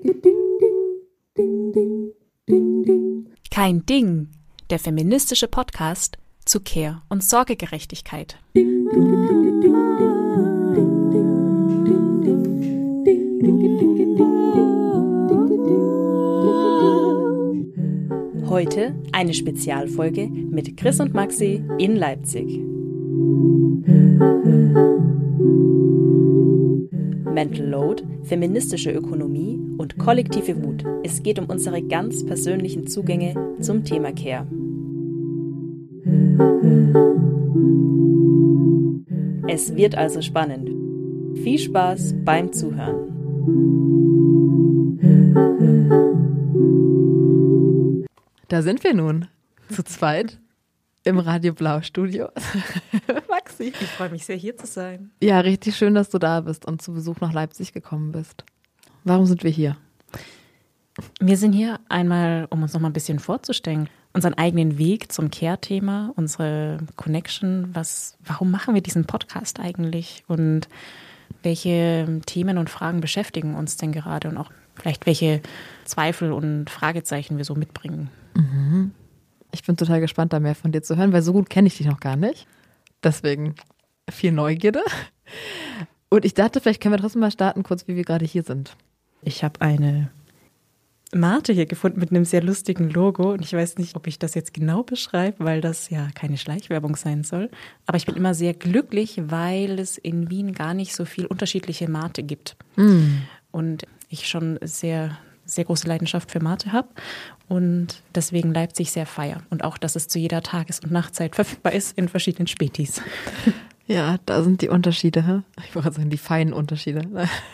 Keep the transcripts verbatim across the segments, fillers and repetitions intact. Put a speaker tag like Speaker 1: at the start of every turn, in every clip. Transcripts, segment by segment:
Speaker 1: Kein Ding, der feministische Podcast zu Care- und Sorgegerechtigkeit. Heute eine Spezialfolge mit Chris und Maxi in Leipzig. Mental Load, feministische Ökonomie und kollektive Wut. Es geht um unsere ganz persönlichen Zugänge zum Thema Care. Es wird also spannend. Viel Spaß beim Zuhören.
Speaker 2: Da sind wir nun, zu zweit, im Radio Blau Studio. Maxi.
Speaker 1: Ich freue mich sehr, hier zu sein.
Speaker 2: Ja, richtig schön, dass du da bist und zu Besuch nach Leipzig gekommen bist. Warum sind wir hier?
Speaker 1: Wir sind hier einmal, um uns noch mal ein bisschen vorzustellen, unseren eigenen Weg zum Care-Thema, unsere Connection. Was, warum machen wir diesen Podcast eigentlich? Und welche Themen und Fragen beschäftigen uns denn gerade? Und auch vielleicht welche Zweifel und Fragezeichen wir so mitbringen.
Speaker 2: Mhm. Ich bin total gespannt, da mehr von dir zu hören, weil so gut kenne ich dich noch gar nicht. Deswegen viel Neugierde. Und ich dachte, vielleicht können wir trotzdem mal starten, kurz wie wir gerade hier sind.
Speaker 1: Ich habe eine Mate hier gefunden mit einem sehr lustigen Logo. Und ich weiß nicht, ob ich das jetzt genau beschreibe, weil das ja keine Schleichwerbung sein soll. Aber ich bin immer sehr glücklich, weil es in Wien gar nicht so viel unterschiedliche Mate gibt. Mm. Und ich schon sehr, sehr große Leidenschaft für Mate habe. Und deswegen Leipzig sehr feier. Und auch, dass es zu jeder Tages- und Nachtzeit verfügbar ist in verschiedenen Spätis.
Speaker 2: Ja, da sind die Unterschiede. Hä? Ich wollte sagen, die feinen Unterschiede.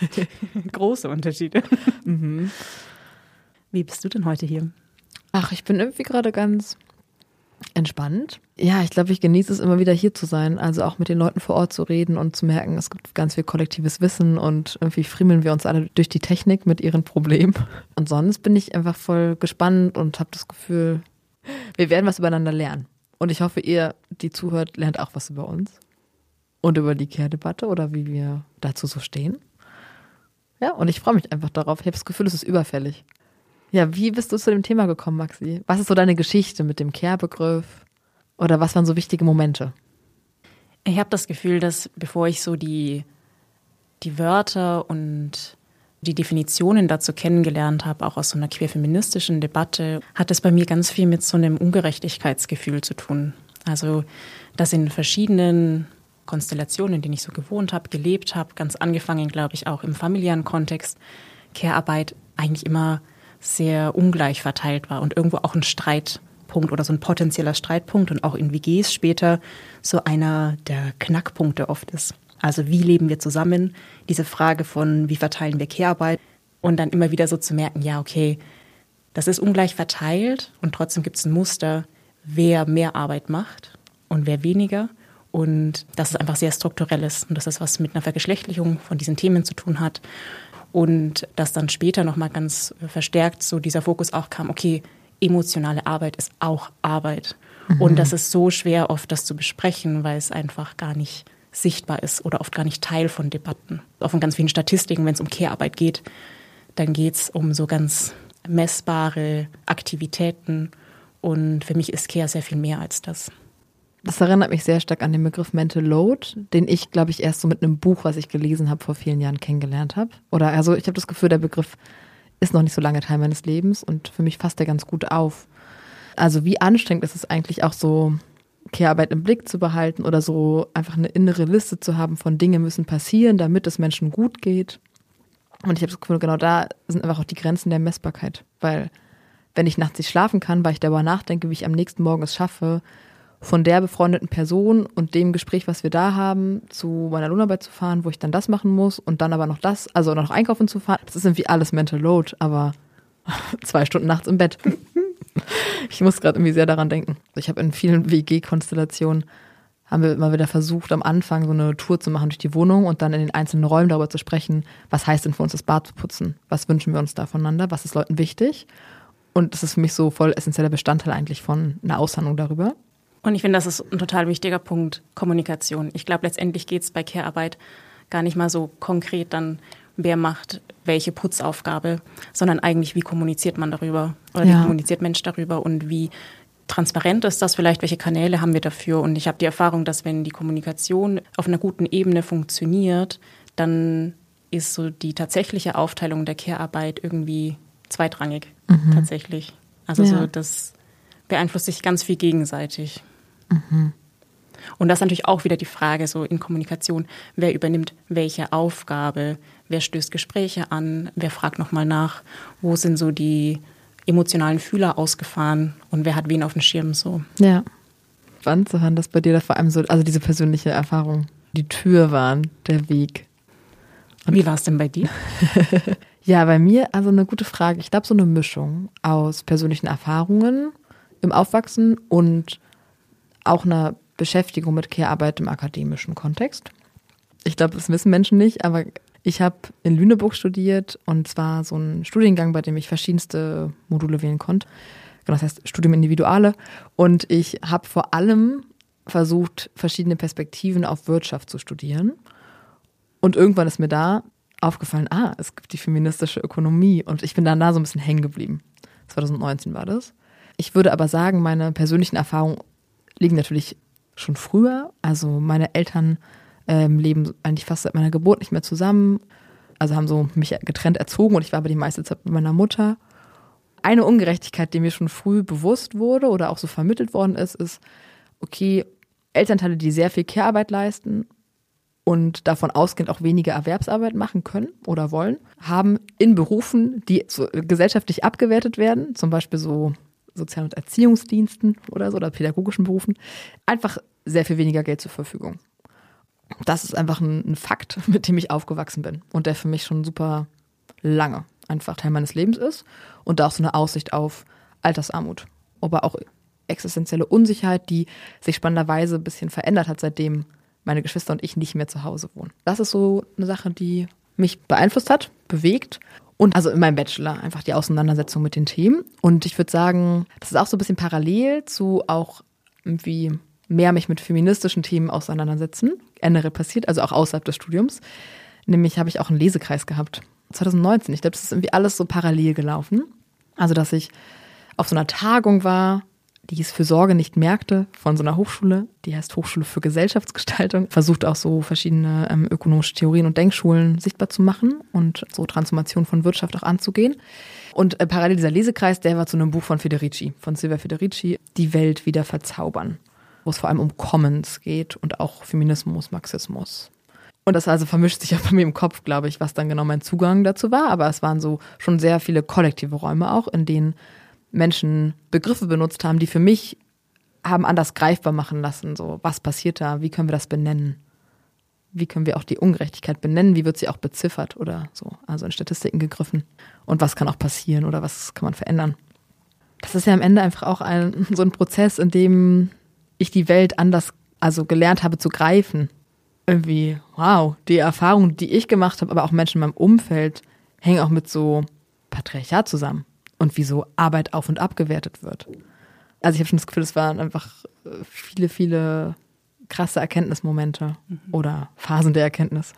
Speaker 1: Große Unterschiede. Mhm. Wie bist du denn heute hier?
Speaker 2: Ach, ich bin irgendwie gerade ganz entspannt. Ja, ich glaube, ich genieße es immer wieder hier zu sein. Also auch mit den Leuten vor Ort zu reden und zu merken, es gibt ganz viel kollektives Wissen und irgendwie friemeln wir uns alle durch die Technik mit ihren Problemen. Und sonst bin ich einfach voll gespannt und habe das Gefühl, wir werden was übereinander lernen. Und ich hoffe, ihr, die zuhört, lernt auch was über uns. Und über die Care-Debatte oder wie wir dazu so stehen. Ja, und ich freue mich einfach darauf. Ich habe das Gefühl, es ist überfällig. Ja, wie bist du zu dem Thema gekommen, Maxi? Was ist so deine Geschichte mit dem Care-Begriff? Oder was waren so wichtige Momente?
Speaker 1: Ich habe das Gefühl, dass bevor ich so die, die Wörter und die Definitionen dazu kennengelernt habe, auch aus so einer queerfeministischen Debatte, hat es bei mir ganz viel mit so einem Ungerechtigkeitsgefühl zu tun. Also, dass in verschiedenen Konstellationen, in denen ich so gewohnt habe, gelebt habe, ganz angefangen, glaube ich, auch im familiären Kontext, Care-Arbeit eigentlich immer sehr ungleich verteilt war und irgendwo auch ein Streitpunkt oder so ein potenzieller Streitpunkt und auch in W Gs später so einer der Knackpunkte oft ist. Also wie leben wir zusammen? Diese Frage von, wie verteilen wir Care-Arbeit? Und dann immer wieder so zu merken, ja, okay, das ist ungleich verteilt und trotzdem gibt es ein Muster, wer mehr Arbeit macht und wer weniger. Und dass es einfach sehr strukturell ist und dass das was mit einer Vergeschlechtlichung von diesen Themen zu tun hat. Und dass dann später nochmal ganz verstärkt so dieser Fokus auch kam, okay, emotionale Arbeit ist auch Arbeit. Mhm. Und das ist so schwer oft, das zu besprechen, weil es einfach gar nicht sichtbar ist oder oft gar nicht Teil von Debatten. Auch von ganz vielen Statistiken, wenn es um Care-Arbeit geht, dann geht es um so ganz messbare Aktivitäten. Und für mich ist Care sehr viel mehr als das.
Speaker 2: Das erinnert mich sehr stark an den Begriff Mental Load, den ich, glaube ich, erst so mit einem Buch, was ich gelesen habe, vor vielen Jahren kennengelernt habe. Oder also ich habe das Gefühl, der Begriff ist noch nicht so lange Teil meines Lebens und für mich fasst der ganz gut auf. Also wie anstrengend ist es eigentlich auch so, Care-Arbeit im Blick zu behalten oder so einfach eine innere Liste zu haben von Dingen müssen passieren, damit es Menschen gut geht. Und ich habe das Gefühl, genau da sind einfach auch die Grenzen der Messbarkeit. Weil wenn ich nachts nicht schlafen kann, weil ich darüber nachdenke, wie ich am nächsten Morgen es schaffe, von der befreundeten Person und dem Gespräch, was wir da haben, zu meiner Lohnarbeit zu fahren, wo ich dann das machen muss und dann aber noch das, also noch einkaufen zu fahren. Das ist irgendwie alles Mental Load, aber zwei Stunden nachts im Bett. Ich muss gerade irgendwie sehr daran denken. Ich habe in vielen W G-Konstellationen, haben wir immer wieder versucht, am Anfang so eine Tour zu machen durch die Wohnung und dann in den einzelnen Räumen darüber zu sprechen, was heißt denn für uns das Bad zu putzen? Was wünschen wir uns da voneinander? Was ist Leuten wichtig? Und das ist für mich so voll essentieller Bestandteil eigentlich von einer Aushandlung darüber.
Speaker 1: Und ich finde, das ist ein total wichtiger Punkt, Kommunikation. Ich glaube, letztendlich geht es bei Care-Arbeit gar nicht mal so konkret dann wer macht welche Putzaufgabe, sondern eigentlich, wie kommuniziert man darüber oder
Speaker 2: Ja.
Speaker 1: wie kommuniziert Mensch darüber und wie transparent ist das vielleicht, welche Kanäle haben wir dafür. Und ich habe die Erfahrung, dass wenn die Kommunikation auf einer guten Ebene funktioniert, dann ist so die tatsächliche Aufteilung der Care-Arbeit irgendwie zweitrangig
Speaker 2: Mhm.
Speaker 1: tatsächlich. Also
Speaker 2: Ja.
Speaker 1: so, das beeinflusst sich ganz viel gegenseitig.
Speaker 2: Mhm.
Speaker 1: Und das ist natürlich auch wieder die Frage so in Kommunikation, wer übernimmt welche Aufgabe, wer stößt Gespräche an, wer fragt nochmal nach, wo sind so die emotionalen Fühler ausgefahren und wer hat wen auf dem Schirm so.
Speaker 2: Ja. Spannend zu hören, dass bei dir da vor allem so, also diese persönliche Erfahrung, die Tür waren, der Weg.
Speaker 1: Und wie war es denn bei dir?
Speaker 2: Ja, bei mir, also eine gute Frage. Ich glaube, so eine Mischung aus persönlichen Erfahrungen im Aufwachsen und auch einer Beschäftigung mit Care-Arbeit im akademischen Kontext. Ich glaube, das wissen Menschen nicht, aber ich habe in Lüneburg studiert und zwar so ein Studiengang, bei dem ich verschiedenste Module wählen konnte. Genau, das heißt Studium Individuale. Und ich habe vor allem versucht, verschiedene Perspektiven auf Wirtschaft zu studieren. Und irgendwann ist mir da aufgefallen, ah, es gibt die feministische Ökonomie. Und ich bin dann da so ein bisschen hängen geblieben. zwanzig neunzehn war das. Ich würde aber sagen, meine persönlichen Erfahrungen liegen natürlich schon früher. Also meine Eltern ähm, leben eigentlich fast seit meiner Geburt nicht mehr zusammen. Also haben so mich getrennt erzogen und ich war aber die meiste Zeit mit meiner Mutter. Eine Ungerechtigkeit, die mir schon früh bewusst wurde oder auch so vermittelt worden ist, ist, okay, Elternteile, die sehr viel Care-Arbeit leisten und davon ausgehend auch weniger Erwerbsarbeit machen können oder wollen, haben in Berufen, die so gesellschaftlich abgewertet werden, zum Beispiel so Sozial- und Erziehungsdiensten oder so oder pädagogischen Berufen, einfach sehr viel weniger Geld zur Verfügung. Das ist einfach ein, ein Fakt, mit dem ich aufgewachsen bin und der für mich schon super lange einfach Teil meines Lebens ist und da auch so eine Aussicht auf Altersarmut, aber auch existenzielle Unsicherheit, die sich spannenderweise ein bisschen verändert hat, seitdem meine Geschwister und ich nicht mehr zu Hause wohnen. Das ist so eine Sache, die mich beeinflusst hat, bewegt und also in meinem Bachelor einfach die Auseinandersetzung mit den Themen. Und ich würde sagen, das ist auch so ein bisschen parallel zu auch irgendwie mehr mich mit feministischen Themen auseinandersetzen, generell passiert, also auch außerhalb des Studiums. Nämlich habe ich auch einen Lesekreis gehabt, zwanzig neunzehn. Ich glaube, das ist irgendwie alles so parallel gelaufen. Also, dass ich auf so einer Tagung war, die hieß für Sorge nicht Märkte, von so einer Hochschule, die heißt Hochschule für Gesellschaftsgestaltung, versucht auch so verschiedene ähm, ökonomische Theorien und Denkschulen sichtbar zu machen und so Transformation von Wirtschaft auch anzugehen. Und äh, parallel dieser Lesekreis, der war zu einem Buch von Federici, von Silvia Federici, Die Welt wieder verzaubern, wo es vor allem um Commons geht und auch Feminismus, Marxismus. Und das also vermischt sich auch bei mir im Kopf, glaube ich, was dann genau mein Zugang dazu war. Aber es waren so schon sehr viele kollektive Räume auch, in denen Menschen Begriffe benutzt haben, die für mich haben anders greifbar machen lassen. So, was passiert da? Wie können wir das benennen? Wie können wir auch die Ungerechtigkeit benennen? Wie wird sie auch beziffert oder so? Also in Statistiken gegriffen. Und was kann auch passieren oder was kann man verändern? Das ist ja am Ende einfach auch ein, so ein Prozess, in dem ich die Welt anders, also gelernt habe zu greifen. Irgendwie, wow, die Erfahrungen, die ich gemacht habe, aber auch Menschen in meinem Umfeld, hängen auch mit so Patriarchat zusammen und wie so Arbeit auf- und abgewertet wird. Also ich habe schon das Gefühl, es waren einfach viele, viele krasse Erkenntnismomente mhm. oder Phasen der Erkenntnis.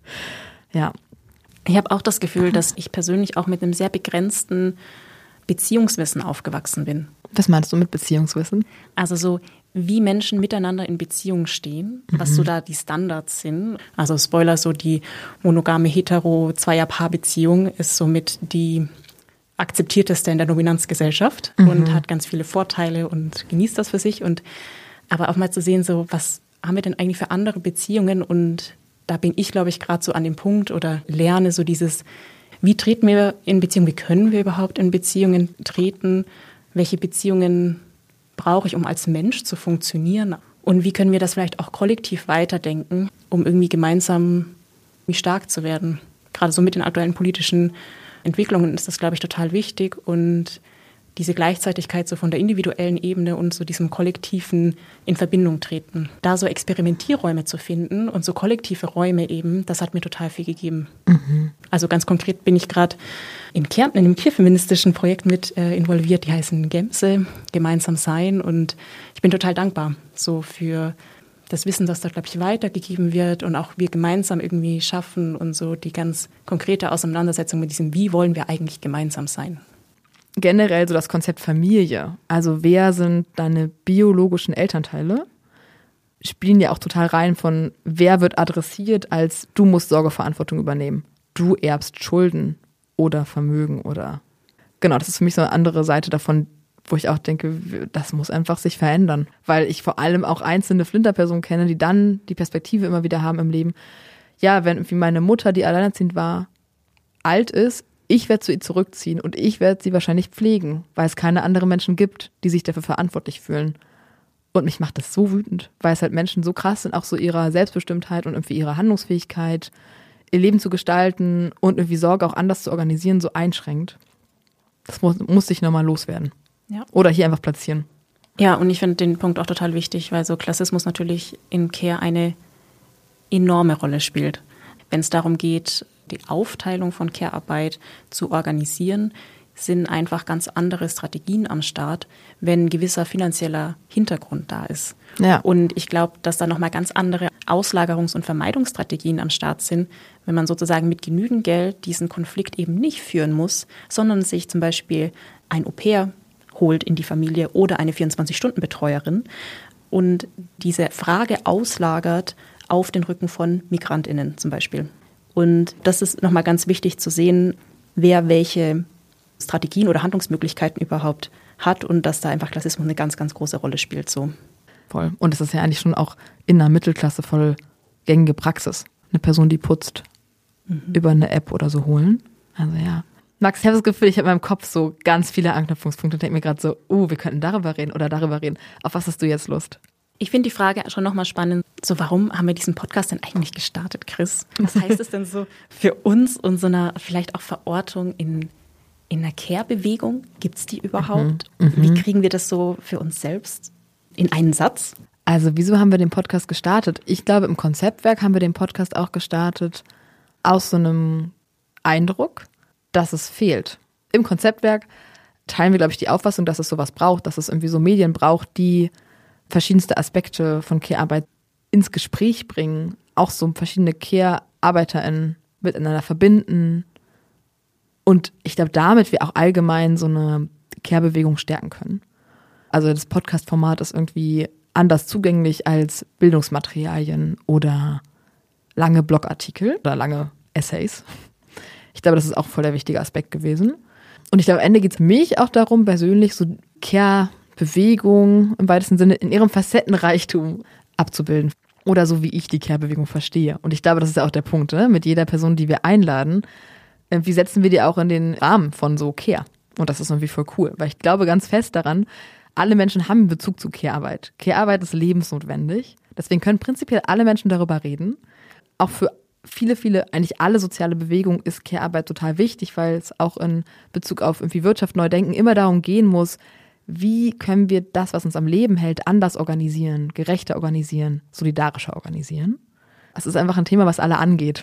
Speaker 2: Ja.
Speaker 1: Ich habe auch das Gefühl, dass ich persönlich auch mit einem sehr begrenzten Beziehungswissen aufgewachsen bin.
Speaker 2: Was meinst du mit Beziehungswissen?
Speaker 1: Also so, wie Menschen miteinander in Beziehung stehen, mhm. was so da die Standards sind. Also Spoiler, so die monogame hetero-Zweier-Paar-Beziehung ist somit die akzeptierteste in der Dominanzgesellschaft mhm. und hat ganz viele Vorteile und genießt das für sich. Und aber auch mal zu sehen, so was haben wir denn eigentlich für andere Beziehungen? Und da bin ich, glaube ich, gerade so an dem Punkt oder lerne so dieses, wie treten wir in Beziehungen, wie können wir überhaupt in Beziehungen treten? Welche Beziehungen brauche ich, um als Mensch zu funktionieren? Und wie können wir das vielleicht auch kollektiv weiterdenken, um irgendwie gemeinsam stark zu werden? Gerade so mit den aktuellen politischen Entwicklungen ist das, glaube ich, total wichtig. Und diese Gleichzeitigkeit so von der individuellen Ebene und so diesem Kollektiven in Verbindung treten. Da so Experimentierräume zu finden und so kollektive Räume eben, das hat mir total viel gegeben. Mhm. Also ganz konkret bin ich gerade in Kärnten in einem queerfeministischen Projekt mit äh, involviert, die heißen Gemse, Gemeinsam Sein. Und ich bin total dankbar so für das Wissen, das da, glaube ich, weitergegeben wird und auch wir gemeinsam irgendwie schaffen und so die ganz konkrete Auseinandersetzung mit diesem, wie wollen wir eigentlich gemeinsam sein.
Speaker 2: Generell so das Konzept Familie, also wer sind deine biologischen Elternteile, spielen ja auch total rein von, wer wird adressiert als du musst Sorgeverantwortung übernehmen, du erbst Schulden oder Vermögen oder, genau, das ist für mich so eine andere Seite davon, wo ich auch denke, das muss einfach sich verändern, weil ich vor allem auch einzelne Flinterpersonen kenne, die dann die Perspektive immer wieder haben im Leben, ja, wenn irgendwie meine Mutter, die alleinerziehend war, alt ist, ich werde zu ihr zurückziehen und ich werde sie wahrscheinlich pflegen, weil es keine anderen Menschen gibt, die sich dafür verantwortlich fühlen. Und mich macht das so wütend, weil es halt Menschen so krass sind, auch so ihrer Selbstbestimmtheit und irgendwie ihrer Handlungsfähigkeit, ihr Leben zu gestalten und irgendwie Sorge auch anders zu organisieren, so einschränkt. Das muss, muss ich nochmal loswerden. Ja. Oder hier einfach platzieren.
Speaker 1: Ja, und ich finde den Punkt auch total wichtig, weil so Klassismus natürlich in Care eine enorme Rolle spielt. Wenn es darum geht, die Aufteilung von Care-Arbeit zu organisieren, sind einfach ganz andere Strategien am Start, wenn ein gewisser finanzieller Hintergrund da ist. Ja. Und ich glaube, dass da nochmal ganz andere Auslagerungs- und Vermeidungsstrategien am Start sind, wenn man sozusagen mit genügend Geld diesen Konflikt eben nicht führen muss, sondern sich zum Beispiel ein Au-pair holt in die Familie oder eine vierundzwanzig-Stunden-Betreuerin und diese Frage auslagert auf den Rücken von MigrantInnen zum Beispiel. Und das ist nochmal ganz wichtig zu sehen, wer welche Strategien oder Handlungsmöglichkeiten überhaupt hat und dass da einfach Klassismus eine ganz, ganz große Rolle spielt. So.
Speaker 2: Voll. Und es ist ja eigentlich schon auch in der Mittelklasse voll gängige Praxis. Eine Person, die putzt, mhm. über eine App oder so holen. Also ja. Max, ich habe das Gefühl, ich habe in meinem Kopf so ganz viele Anknüpfungspunkte und denke mir gerade so, oh, wir könnten darüber reden oder darüber reden. Auf was hast du jetzt Lust?
Speaker 1: Ich finde die Frage schon nochmal spannend. So, warum haben wir diesen Podcast denn eigentlich gestartet, Chris? Was heißt es denn so für uns und so eine vielleicht auch Verortung in, in einer Care-Bewegung? Gibt es die überhaupt? Mhm. Wie kriegen wir das so für uns selbst in einen Satz?
Speaker 2: Also, wieso haben wir den Podcast gestartet? Ich glaube, im Konzeptwerk haben wir den Podcast auch gestartet aus so einem Eindruck, dass es fehlt. Im Konzeptwerk teilen wir, glaube ich, die Auffassung, dass es sowas braucht, dass es irgendwie so Medien braucht, die verschiedenste Aspekte von Care-Arbeit ins Gespräch bringen, auch so verschiedene Care-ArbeiterInnen miteinander verbinden und ich glaube, damit wir auch allgemein so eine Care-Bewegung stärken können. Also das Podcast-Format ist irgendwie anders zugänglich als Bildungsmaterialien oder lange Blogartikel oder lange Essays. Ich glaube, das ist auch voll der wichtige Aspekt gewesen. Und ich glaube, am Ende geht es mich auch darum, persönlich so Care Bewegung im weitesten Sinne in ihrem Facettenreichtum abzubilden. Oder so, wie ich die Care-Bewegung verstehe. Und ich glaube, das ist ja auch der Punkt, ne? Mit jeder Person, die wir einladen, wie setzen wir die auch in den Rahmen von so Care? Und das ist irgendwie voll cool, weil ich glaube ganz fest daran, alle Menschen haben einen Bezug zu Care-Arbeit. Care-Arbeit ist lebensnotwendig. Deswegen können prinzipiell alle Menschen darüber reden. Auch für viele, viele, eigentlich alle soziale Bewegungen ist Care-Arbeit total wichtig, weil es auch in Bezug auf irgendwie Wirtschaft neu denken immer darum gehen muss, wie können wir das, was uns am Leben hält, anders organisieren, gerechter organisieren, solidarischer organisieren? Es ist einfach ein Thema, was alle angeht.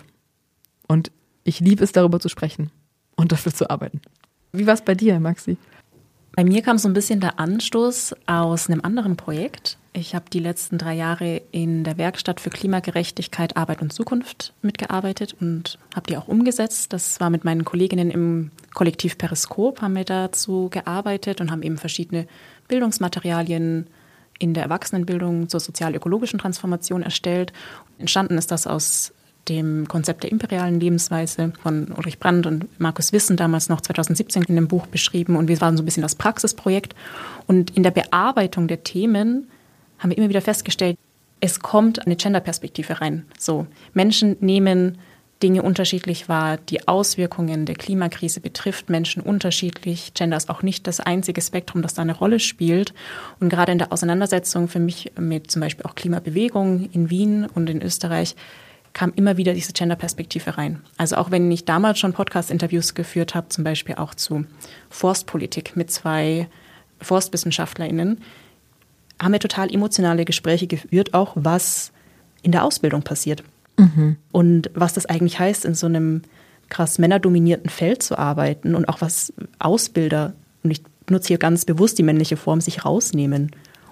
Speaker 2: Und ich liebe es, darüber zu sprechen und dafür zu arbeiten. Wie war es bei dir, Maxi?
Speaker 1: Bei mir kam so ein bisschen der Anstoß aus einem anderen Projekt. Ich habe die letzten drei Jahre in der Werkstatt für Klimagerechtigkeit, Arbeit und Zukunft mitgearbeitet und habe die auch umgesetzt. Das war mit meinen Kolleginnen im Kollektiv Periskop, haben wir dazu gearbeitet und haben eben verschiedene Bildungsmaterialien in der Erwachsenenbildung zur sozial-ökologischen Transformation erstellt. Entstanden ist das aus dem Konzept der imperialen Lebensweise von Ulrich Brandt und Markus Wissen, damals noch zwanzig siebzehn in dem Buch beschrieben. Und wir waren so ein bisschen das Praxisprojekt. Und in der Bearbeitung der Themen haben wir immer wieder festgestellt, es kommt eine Gender-Perspektive rein. So, Menschen nehmen Dinge unterschiedlich wahr. Die Auswirkungen der Klimakrise betrifft Menschen unterschiedlich. Gender ist auch nicht das einzige Spektrum, das da eine Rolle spielt. Und gerade in der Auseinandersetzung für mich mit zum Beispiel auch Klimabewegung in Wien und in Österreich kam immer wieder diese Gender-Perspektive rein. Also auch wenn ich damals schon Podcast-Interviews geführt habe, zum Beispiel auch zu Forstpolitik mit zwei ForstwissenschaftlerInnen, haben wir total emotionale Gespräche geführt, auch was in der Ausbildung passiert. Mhm. Und was das eigentlich heißt, in so einem krass männerdominierten Feld zu arbeiten und auch was Ausbilder, und ich nutze hier ganz bewusst die männliche Form, sich rausnehmen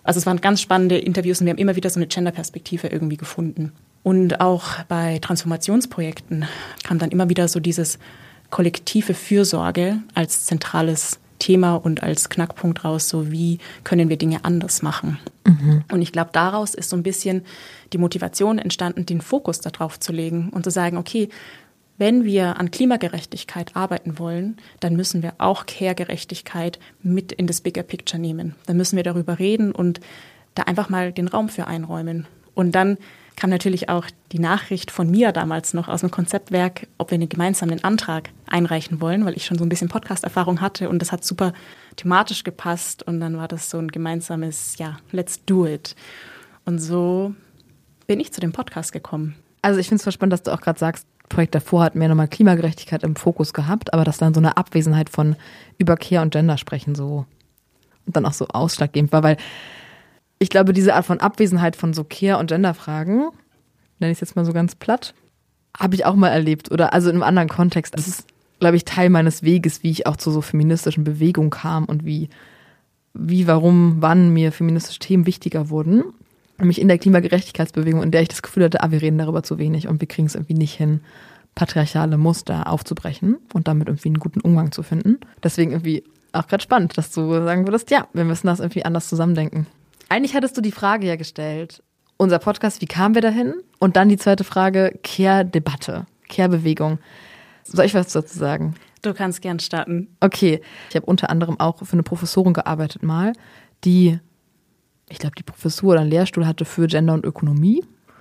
Speaker 1: Also es waren ganz spannende Interviews und wir haben immer wieder so eine Gender-Perspektive irgendwie gefunden. Und auch bei Transformationsprojekten kam dann immer wieder so dieses kollektive Fürsorge als zentrales Thema und als Knackpunkt raus, so wie können wir Dinge anders machen. Mhm. Und ich glaube, daraus ist so ein bisschen die Motivation entstanden, den Fokus darauf zu legen und zu sagen, okay, wenn wir an Klimagerechtigkeit arbeiten wollen, dann müssen wir auch Care-Gerechtigkeit mit in das Bigger Picture nehmen. Dann müssen wir darüber reden und da einfach mal den Raum für einräumen. Und dann kam natürlich auch die Nachricht von mir damals noch aus dem Konzeptwerk, ob wir einen gemeinsamen Antrag einreichen wollen, weil ich schon so ein bisschen Podcast-Erfahrung hatte und das hat super thematisch gepasst und dann war das so ein gemeinsames, ja, let's do it. Und so bin ich zu dem Podcast gekommen.
Speaker 2: Also ich finde es voll spannend, dass du auch gerade sagst, das Projekt davor hat mehr nochmal Klimagerechtigkeit im Fokus gehabt, aber dass dann so eine Abwesenheit von über Care und Gender sprechen so und dann auch so ausschlaggebend war, weil ich glaube, diese Art von Abwesenheit von so Care- und Gender-Fragen, nenne ich es jetzt mal so ganz platt, habe ich auch mal erlebt. Oder also in einem anderen Kontext. Das ist, glaube ich, Teil meines Weges, wie ich auch zu so feministischen Bewegungen kam und wie, wie, warum, wann mir feministische Themen wichtiger wurden. Nämlich in der Klimagerechtigkeitsbewegung, in der ich das Gefühl hatte, ah, wir reden darüber zu wenig und wir kriegen es irgendwie nicht hin, patriarchale Muster aufzubrechen und damit irgendwie einen guten Umgang zu finden. Deswegen irgendwie auch gerade spannend, dass du sagen würdest, ja, wir müssen das irgendwie anders zusammendenken. Eigentlich hattest du die Frage ja gestellt, unser Podcast, wie kamen wir dahin? Und dann die zweite Frage, Care-Debatte, Care-Bewegung. Soll ich was dazu sagen?
Speaker 1: Du kannst gern starten.
Speaker 2: Okay, ich habe unter anderem auch für eine Professorin gearbeitet mal, die, ich glaube, die Professur oder einen Lehrstuhl hatte für Gender und Ökonomie.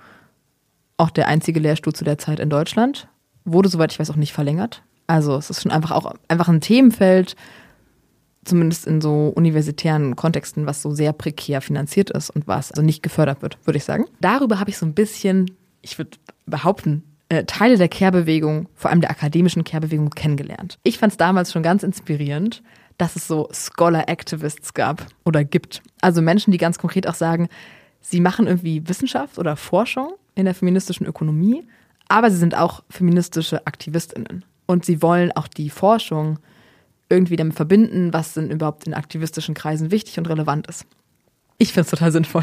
Speaker 2: Auch der einzige Lehrstuhl zu der Zeit in Deutschland. Wurde, soweit ich weiß, auch nicht verlängert. Also es ist schon einfach auch einfach ein Themenfeld, zumindest in so universitären Kontexten, was so sehr prekär finanziert ist und was also nicht gefördert wird, würde ich sagen. Darüber habe ich so ein bisschen, ich würde behaupten, äh, Teile der Care-Bewegung, vor allem der akademischen Care-Bewegung, kennengelernt. Ich fand es damals schon ganz inspirierend, dass es so Scholar-Activists gab oder gibt. Also Menschen, die ganz konkret auch sagen, sie machen irgendwie Wissenschaft oder Forschung in der feministischen Ökonomie, aber sie sind auch feministische AktivistInnen. Und sie wollen auch die Forschung irgendwie damit verbinden, was denn überhaupt in aktivistischen Kreisen wichtig und relevant ist. Ich finde es total sinnvoll.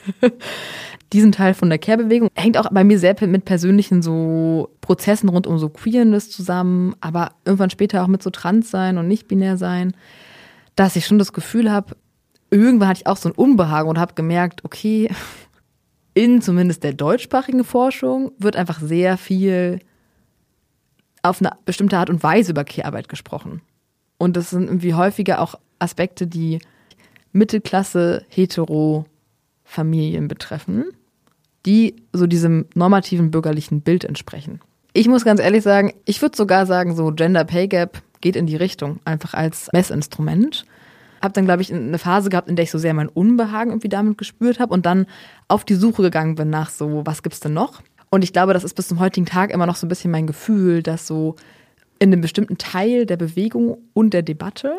Speaker 2: Diesen Teil von der Care-Bewegung hängt auch bei mir sehr mit persönlichen so Prozessen rund um so Queerness zusammen, aber irgendwann später auch mit so Trans-Sein und Nicht-Binär-Sein, dass ich schon das Gefühl habe, irgendwann hatte ich auch so ein Unbehagen und habe gemerkt, okay, in zumindest der deutschsprachigen Forschung wird einfach sehr viel auf eine bestimmte Art und Weise über Care-Arbeit gesprochen. Und das sind irgendwie häufiger auch Aspekte, die Mittelklasse, hetero Familien betreffen, die so diesem normativen bürgerlichen Bild entsprechen. Ich muss ganz ehrlich sagen, ich würde sogar sagen, so Gender Pay Gap geht in die Richtung, einfach als Messinstrument. Habe dann, glaube ich, eine Phase gehabt, in der ich so sehr mein Unbehagen irgendwie damit gespürt habe und dann auf die Suche gegangen bin nach so, was gibt's denn noch? Und ich glaube, das ist bis zum heutigen Tag immer noch so ein bisschen mein Gefühl, dass so in einem bestimmten Teil der Bewegung und der Debatte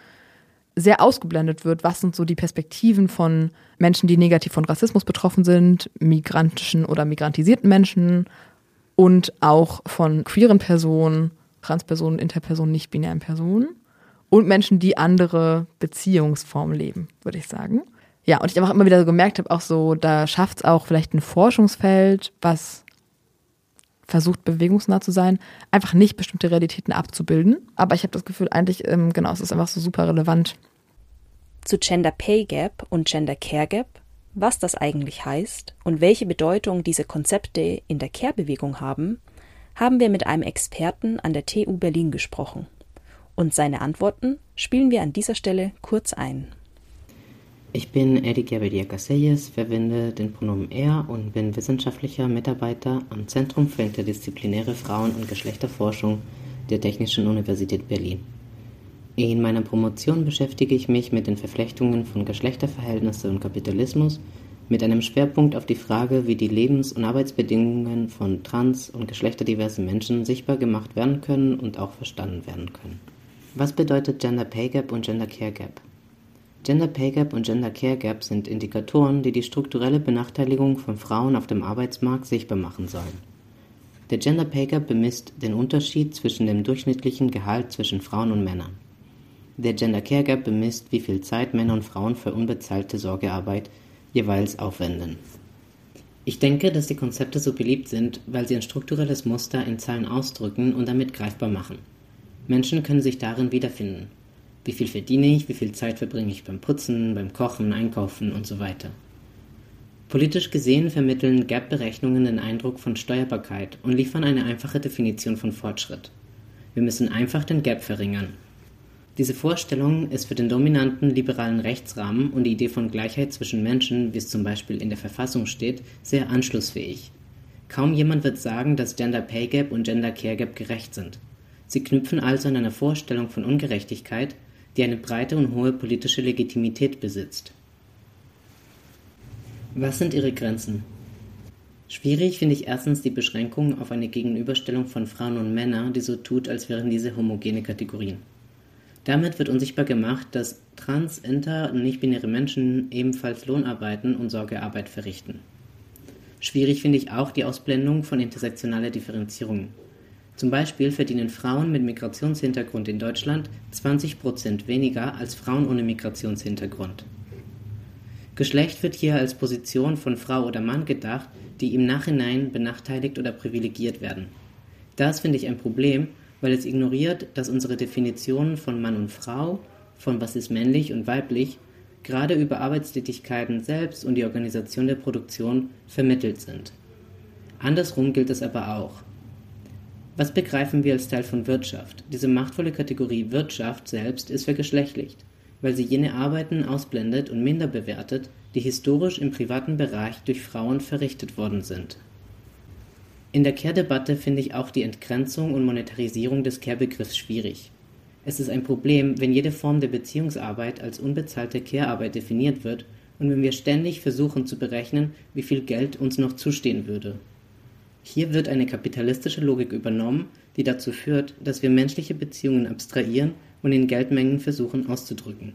Speaker 2: sehr ausgeblendet wird, was sind so die Perspektiven von Menschen, die negativ von Rassismus betroffen sind, migrantischen oder migrantisierten Menschen und auch von queeren Personen, Transpersonen, Interpersonen, nicht-binären Personen und Menschen, die andere Beziehungsformen leben, würde ich sagen. Ja, und ich habe auch immer wieder so gemerkt habe, auch so, da schafft es auch vielleicht ein Forschungsfeld, was versucht, bewegungsnah zu sein, einfach nicht bestimmte Realitäten abzubilden. Aber ich habe das Gefühl, eigentlich, ähm, genau, es ist einfach so super relevant.
Speaker 3: Zu Gender Pay Gap und Gender Care Gap, was das eigentlich heißt und welche Bedeutung diese Konzepte in der Care-Bewegung haben, haben wir mit einem Experten an der T U Berlin gesprochen. Und seine Antworten spielen wir an dieser Stelle kurz ein.
Speaker 4: Ich bin Eric Javier Casellas, verwende den Pronomen er und bin wissenschaftlicher Mitarbeiter am Zentrum für interdisziplinäre Frauen- und Geschlechterforschung der Technischen Universität Berlin. In meiner Promotion beschäftige ich mich mit den Verflechtungen von Geschlechterverhältnisse und Kapitalismus, mit einem Schwerpunkt auf die Frage, wie die Lebens- und Arbeitsbedingungen von trans- und geschlechterdiversen Menschen sichtbar gemacht werden können und auch verstanden werden können. Was bedeutet Gender Pay Gap und Gender Care Gap? Gender Pay Gap und Gender Care Gap sind Indikatoren, die die strukturelle Benachteiligung von Frauen auf dem Arbeitsmarkt sichtbar machen sollen. Der Gender Pay Gap bemisst den Unterschied zwischen dem durchschnittlichen Gehalt zwischen Frauen und Männern. Der Gender Care Gap bemisst, wie viel Zeit Männer und Frauen für unbezahlte Sorgearbeit jeweils aufwenden. Ich denke, dass die Konzepte so beliebt sind, weil sie ein strukturelles Muster in Zahlen ausdrücken und damit greifbar machen. Menschen können sich darin wiederfinden. Wie viel verdiene ich, wie viel Zeit verbringe ich beim Putzen, beim Kochen, Einkaufen und so weiter. Politisch gesehen vermitteln Gap-Berechnungen den Eindruck von Steuerbarkeit und liefern eine einfache Definition von Fortschritt. Wir müssen einfach den Gap verringern. Diese Vorstellung ist für den dominanten liberalen Rechtsrahmen und die Idee von Gleichheit zwischen Menschen, wie es zum Beispiel in der Verfassung steht, sehr anschlussfähig. Kaum jemand wird sagen, dass Gender Pay Gap und Gender Care Gap gerecht sind. Sie knüpfen also an einer Vorstellung von Ungerechtigkeit, die eine breite und hohe politische Legitimität besitzt. Was sind ihre Grenzen? Schwierig finde ich erstens die Beschränkung auf eine Gegenüberstellung von Frauen und Männern, die so tut, als wären diese homogene Kategorien. Damit wird unsichtbar gemacht, dass trans-, inter- und nicht-binäre Menschen ebenfalls Lohnarbeiten und Sorgearbeit verrichten. Schwierig finde ich auch die Ausblendung von intersektionaler Differenzierung. Zum Beispiel verdienen Frauen mit Migrationshintergrund in Deutschland zwanzig Prozent weniger als Frauen ohne Migrationshintergrund. Geschlecht wird hier als Position von Frau oder Mann gedacht, die im Nachhinein benachteiligt oder privilegiert werden. Das finde ich ein Problem, weil es ignoriert, dass unsere Definitionen von Mann und Frau, von was ist männlich und weiblich, gerade über Arbeitstätigkeiten selbst und die Organisation der Produktion vermittelt sind. Andersrum gilt es aber auch. Was begreifen wir als Teil von Wirtschaft? Diese machtvolle Kategorie Wirtschaft selbst ist vergeschlechtlicht, weil sie jene Arbeiten ausblendet und minder bewertet, die historisch im privaten Bereich durch Frauen verrichtet worden sind. In der Care-Debatte finde ich auch die Entgrenzung und Monetarisierung des Care-Begriffs schwierig. Es ist ein Problem, wenn jede Form der Beziehungsarbeit als unbezahlte Care-Arbeit definiert wird und wenn wir ständig versuchen zu berechnen, wie viel Geld uns noch zustehen würde. Hier wird eine kapitalistische Logik übernommen, die dazu führt, dass wir menschliche Beziehungen abstrahieren und in Geldmengen versuchen auszudrücken.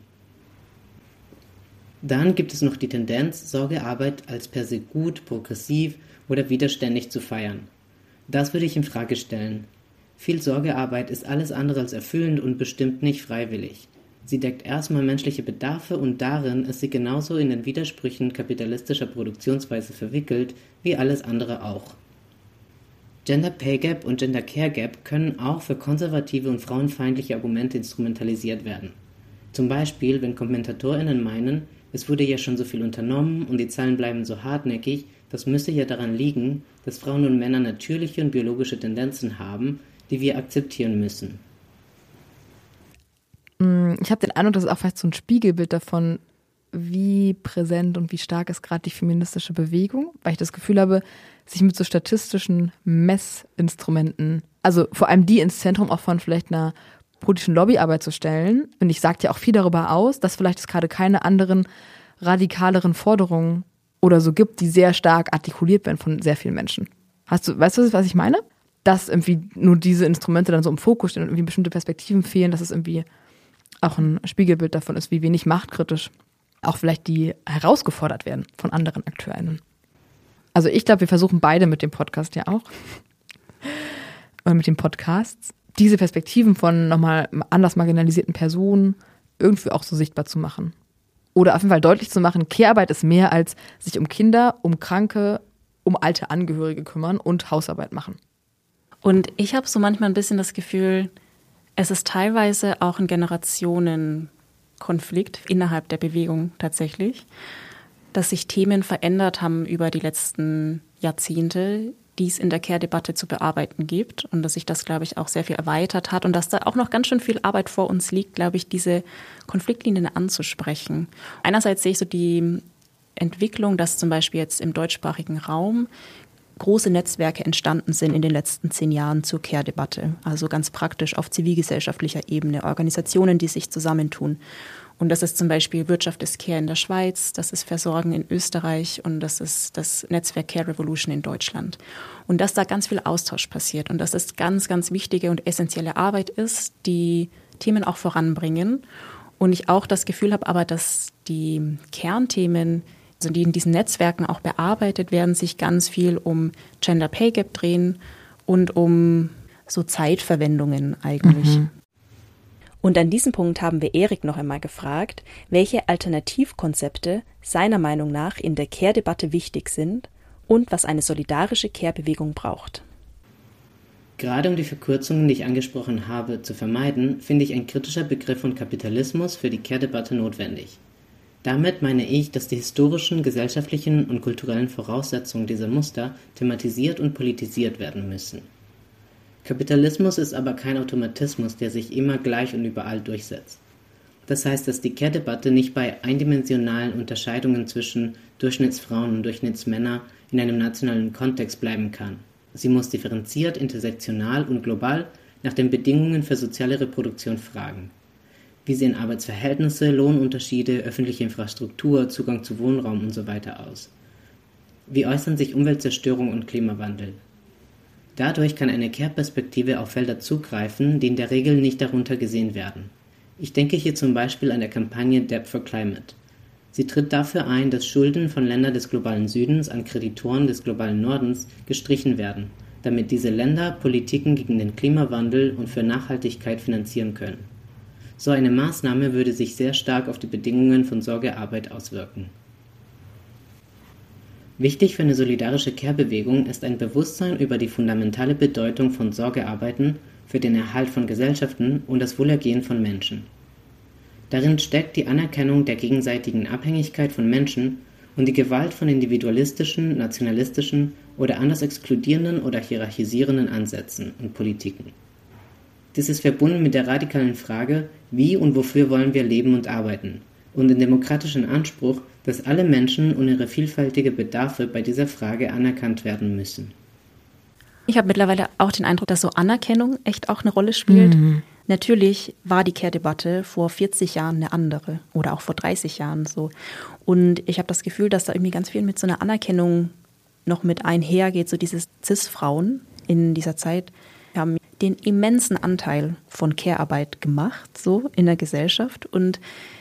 Speaker 4: Dann gibt es noch die Tendenz, Sorgearbeit als per se gut, progressiv oder widerständig zu feiern. Das würde ich in Frage stellen. Viel Sorgearbeit ist alles andere als erfüllend und bestimmt nicht freiwillig. Sie deckt erstmal menschliche Bedarfe und darin ist sie genauso in den Widersprüchen kapitalistischer Produktionsweise verwickelt wie alles andere auch. Gender Pay Gap und Gender Care Gap können auch für konservative und frauenfeindliche Argumente instrumentalisiert werden. Zum Beispiel, wenn KommentatorInnen meinen, es wurde ja schon so viel unternommen und die Zahlen bleiben so hartnäckig, das müsse ja daran liegen, dass Frauen und Männer natürliche und biologische Tendenzen haben, die wir akzeptieren müssen.
Speaker 2: Ich habe den Eindruck, das ist auch vielleicht so ein Spiegelbild davon, wie präsent und wie stark ist gerade die feministische Bewegung, weil ich das Gefühl habe, sich mit so statistischen Messinstrumenten, also vor allem die ins Zentrum auch von vielleicht einer politischen Lobbyarbeit zu stellen. Und ich sage ja auch viel darüber aus, dass vielleicht es gerade keine anderen radikaleren Forderungen oder so gibt, die sehr stark artikuliert werden von sehr vielen Menschen. Hast du, weißt du, was ich meine? Dass irgendwie nur diese Instrumente dann so im Fokus stehen und irgendwie bestimmte Perspektiven fehlen, dass es irgendwie auch ein Spiegelbild davon ist, wie wenig machtkritisch auch vielleicht die herausgefordert werden von anderen AkteurInnen. Also ich glaube, wir versuchen beide mit dem Podcast ja auch, oder mit den Podcasts, diese Perspektiven von nochmal anders marginalisierten Personen irgendwie auch so sichtbar zu machen. Oder auf jeden Fall deutlich zu machen, Care-Arbeit ist mehr als sich um Kinder, um Kranke, um alte Angehörige kümmern und Hausarbeit machen.
Speaker 1: Und ich habe so manchmal ein bisschen das Gefühl, es ist teilweise auch ein Generationenkonflikt innerhalb der Bewegung tatsächlich, dass sich Themen verändert haben über die letzten Jahrzehnte, die es in der Care-Debatte zu bearbeiten gibt und dass sich das, glaube ich, auch sehr viel erweitert hat und dass da auch noch ganz schön viel Arbeit vor uns liegt, glaube ich, diese Konfliktlinien anzusprechen. Einerseits sehe ich so die Entwicklung, dass zum Beispiel jetzt im deutschsprachigen Raum große Netzwerke entstanden sind in den letzten zehn Jahren zur Care-Debatte. Also ganz praktisch auf zivilgesellschaftlicher Ebene, Organisationen, die sich zusammentun. Und das ist zum Beispiel Wirtschaft ist Care in der Schweiz, das ist Versorgen in Österreich und das ist das Netzwerk Care Revolution in Deutschland. Und dass da ganz viel Austausch passiert und dass es ganz, ganz wichtige und essentielle Arbeit ist, die Themen auch voranbringen. Und ich auch das Gefühl habe aber, dass die Kernthemen, also die in diesen Netzwerken auch bearbeitet werden, sich ganz viel um Gender Pay Gap drehen und um so Zeitverwendungen eigentlich. Mhm.
Speaker 3: Und an diesem Punkt haben wir Erik noch einmal gefragt, welche Alternativkonzepte seiner Meinung nach in der Care-Debatte wichtig sind und was eine solidarische Care-Bewegung braucht.
Speaker 4: Gerade um die Verkürzungen, die ich angesprochen habe, zu vermeiden, finde ich ein kritischer Begriff von Kapitalismus für die Care-Debatte notwendig. Damit meine ich, dass die historischen, gesellschaftlichen und kulturellen Voraussetzungen dieser Muster thematisiert und politisiert werden müssen. Kapitalismus ist aber kein Automatismus, der sich immer gleich und überall durchsetzt. Das heißt, dass die Care-Debatte nicht bei eindimensionalen Unterscheidungen zwischen Durchschnittsfrauen und Durchschnittsmänner in einem nationalen Kontext bleiben kann. Sie muss differenziert, intersektional und global nach den Bedingungen für soziale Reproduktion fragen. Wie sehen Arbeitsverhältnisse, Lohnunterschiede, öffentliche Infrastruktur, Zugang zu Wohnraum und so weiter aus? Wie äußern sich Umweltzerstörung und Klimawandel? Dadurch kann eine Care-Perspektive auf Felder zugreifen, die in der Regel nicht darunter gesehen werden. Ich denke hier zum Beispiel an der Kampagne Debt for Climate. Sie tritt dafür ein, dass Schulden von Ländern des globalen Südens an Kreditoren des globalen Nordens gestrichen werden, damit diese Länder Politiken gegen den Klimawandel und für Nachhaltigkeit finanzieren können. So eine Maßnahme würde sich sehr stark auf die Bedingungen von Sorgearbeit auswirken. Wichtig für eine solidarische Care-Bewegung ist ein Bewusstsein über die fundamentale Bedeutung von Sorgearbeiten für den Erhalt von Gesellschaften und das Wohlergehen von Menschen. Darin steckt die Anerkennung der gegenseitigen Abhängigkeit von Menschen und die Gewalt von individualistischen, nationalistischen oder anders exkludierenden oder hierarchisierenden Ansätzen und Politiken. Dies ist verbunden mit der radikalen Frage, wie und wofür wollen wir leben und arbeiten, und dem demokratischen Anspruch, dass alle Menschen und ihre vielfältigen Bedarfe bei dieser Frage anerkannt werden müssen.
Speaker 1: Ich habe mittlerweile auch den Eindruck, dass so Anerkennung echt auch eine Rolle spielt. Mhm. Natürlich war die Care-Debatte vor vierzig Jahren eine andere oder auch vor dreißig Jahren so. Und ich habe das Gefühl, dass da irgendwie ganz viel mit so einer Anerkennung noch mit einhergeht, so dieses Cis-Frauen in dieser Zeit haben den immensen Anteil von Care-Arbeit gemacht, so in der Gesellschaft. Und,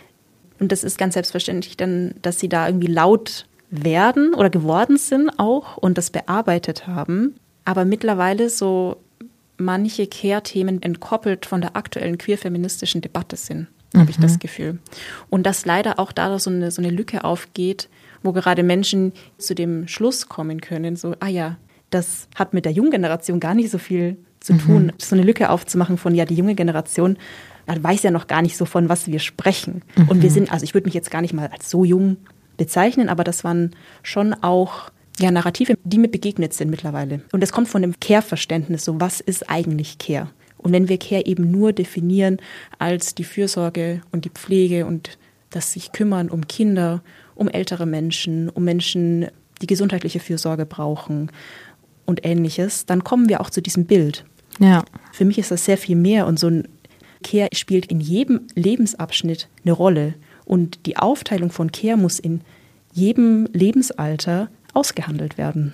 Speaker 1: und das ist ganz selbstverständlich dann, dass sie da irgendwie laut werden oder geworden sind auch und das bearbeitet haben. Aber mittlerweile so manche Care-Themen entkoppelt von der aktuellen queer-feministischen Debatte sind, mhm. habe ich das Gefühl. Und dass leider auch da so eine, so eine Lücke aufgeht, wo gerade Menschen zu dem Schluss kommen können, so, ah ja, das hat mit der jungen Generation gar nicht so viel zu tun. Mhm. So eine Lücke aufzumachen von, ja, die junge Generation weiß ja noch gar nicht so, von was wir sprechen. Mhm. Und wir sind, also ich würde mich jetzt gar nicht mal als so jung bezeichnen, aber das waren schon auch ja, Narrative, die mir begegnet sind mittlerweile. Und das kommt von dem Care-Verständnis, so was ist eigentlich Care? Und wenn wir Care eben nur definieren als die Fürsorge und die Pflege und das sich kümmern um Kinder, um ältere Menschen, um Menschen, die gesundheitliche Fürsorge brauchen und Ähnliches, dann kommen wir auch zu diesem Bild.
Speaker 2: Ja.
Speaker 1: Für mich ist das sehr viel mehr und so ein Care spielt in jedem Lebensabschnitt eine Rolle. Und die Aufteilung von Care muss in jedem Lebensalter ausgehandelt werden.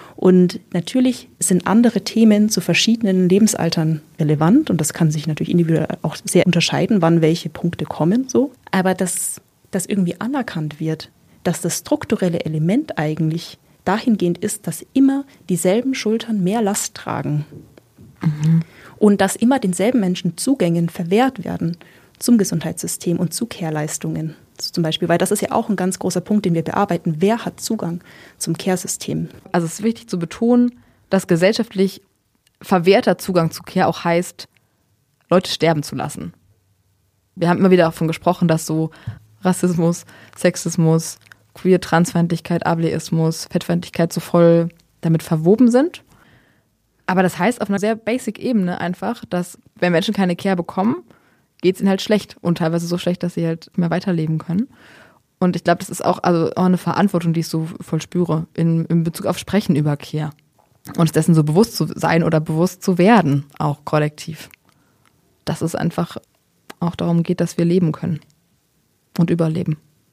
Speaker 1: Und natürlich sind andere Themen zu verschiedenen Lebensaltern relevant und das kann sich natürlich individuell auch sehr unterscheiden, wann welche Punkte kommen, so. Aber dass das irgendwie anerkannt wird, dass das strukturelle Element eigentlich dahingehend ist, dass immer dieselben Schultern mehr Last tragen mhm. und dass immer denselben Menschen Zugängen verwehrt werden zum Gesundheitssystem und zu Care-Leistungen. Zum Beispiel, weil das ist ja auch ein ganz großer Punkt, den wir bearbeiten. Wer hat Zugang zum Care-System?
Speaker 2: Also es ist wichtig zu betonen, dass gesellschaftlich verwehrter Zugang zu Care auch heißt, Leute sterben zu lassen. Wir haben immer wieder davon gesprochen, dass so Rassismus, Sexismus, Queer, Transfeindlichkeit, Ableismus, Fettfeindlichkeit so voll damit verwoben sind. Aber das heißt auf einer sehr basic Ebene einfach, dass wenn Menschen keine Care bekommen, geht es ihnen halt schlecht und teilweise so schlecht, dass sie halt nicht mehr weiterleben können. Und ich glaube, das ist auch, also auch eine Verantwortung, die ich so voll spüre in, in Bezug auf Sprechen über Care. Und dessen so bewusst zu sein oder bewusst zu werden, auch kollektiv. Dass es einfach auch darum geht, dass wir leben können und überleben.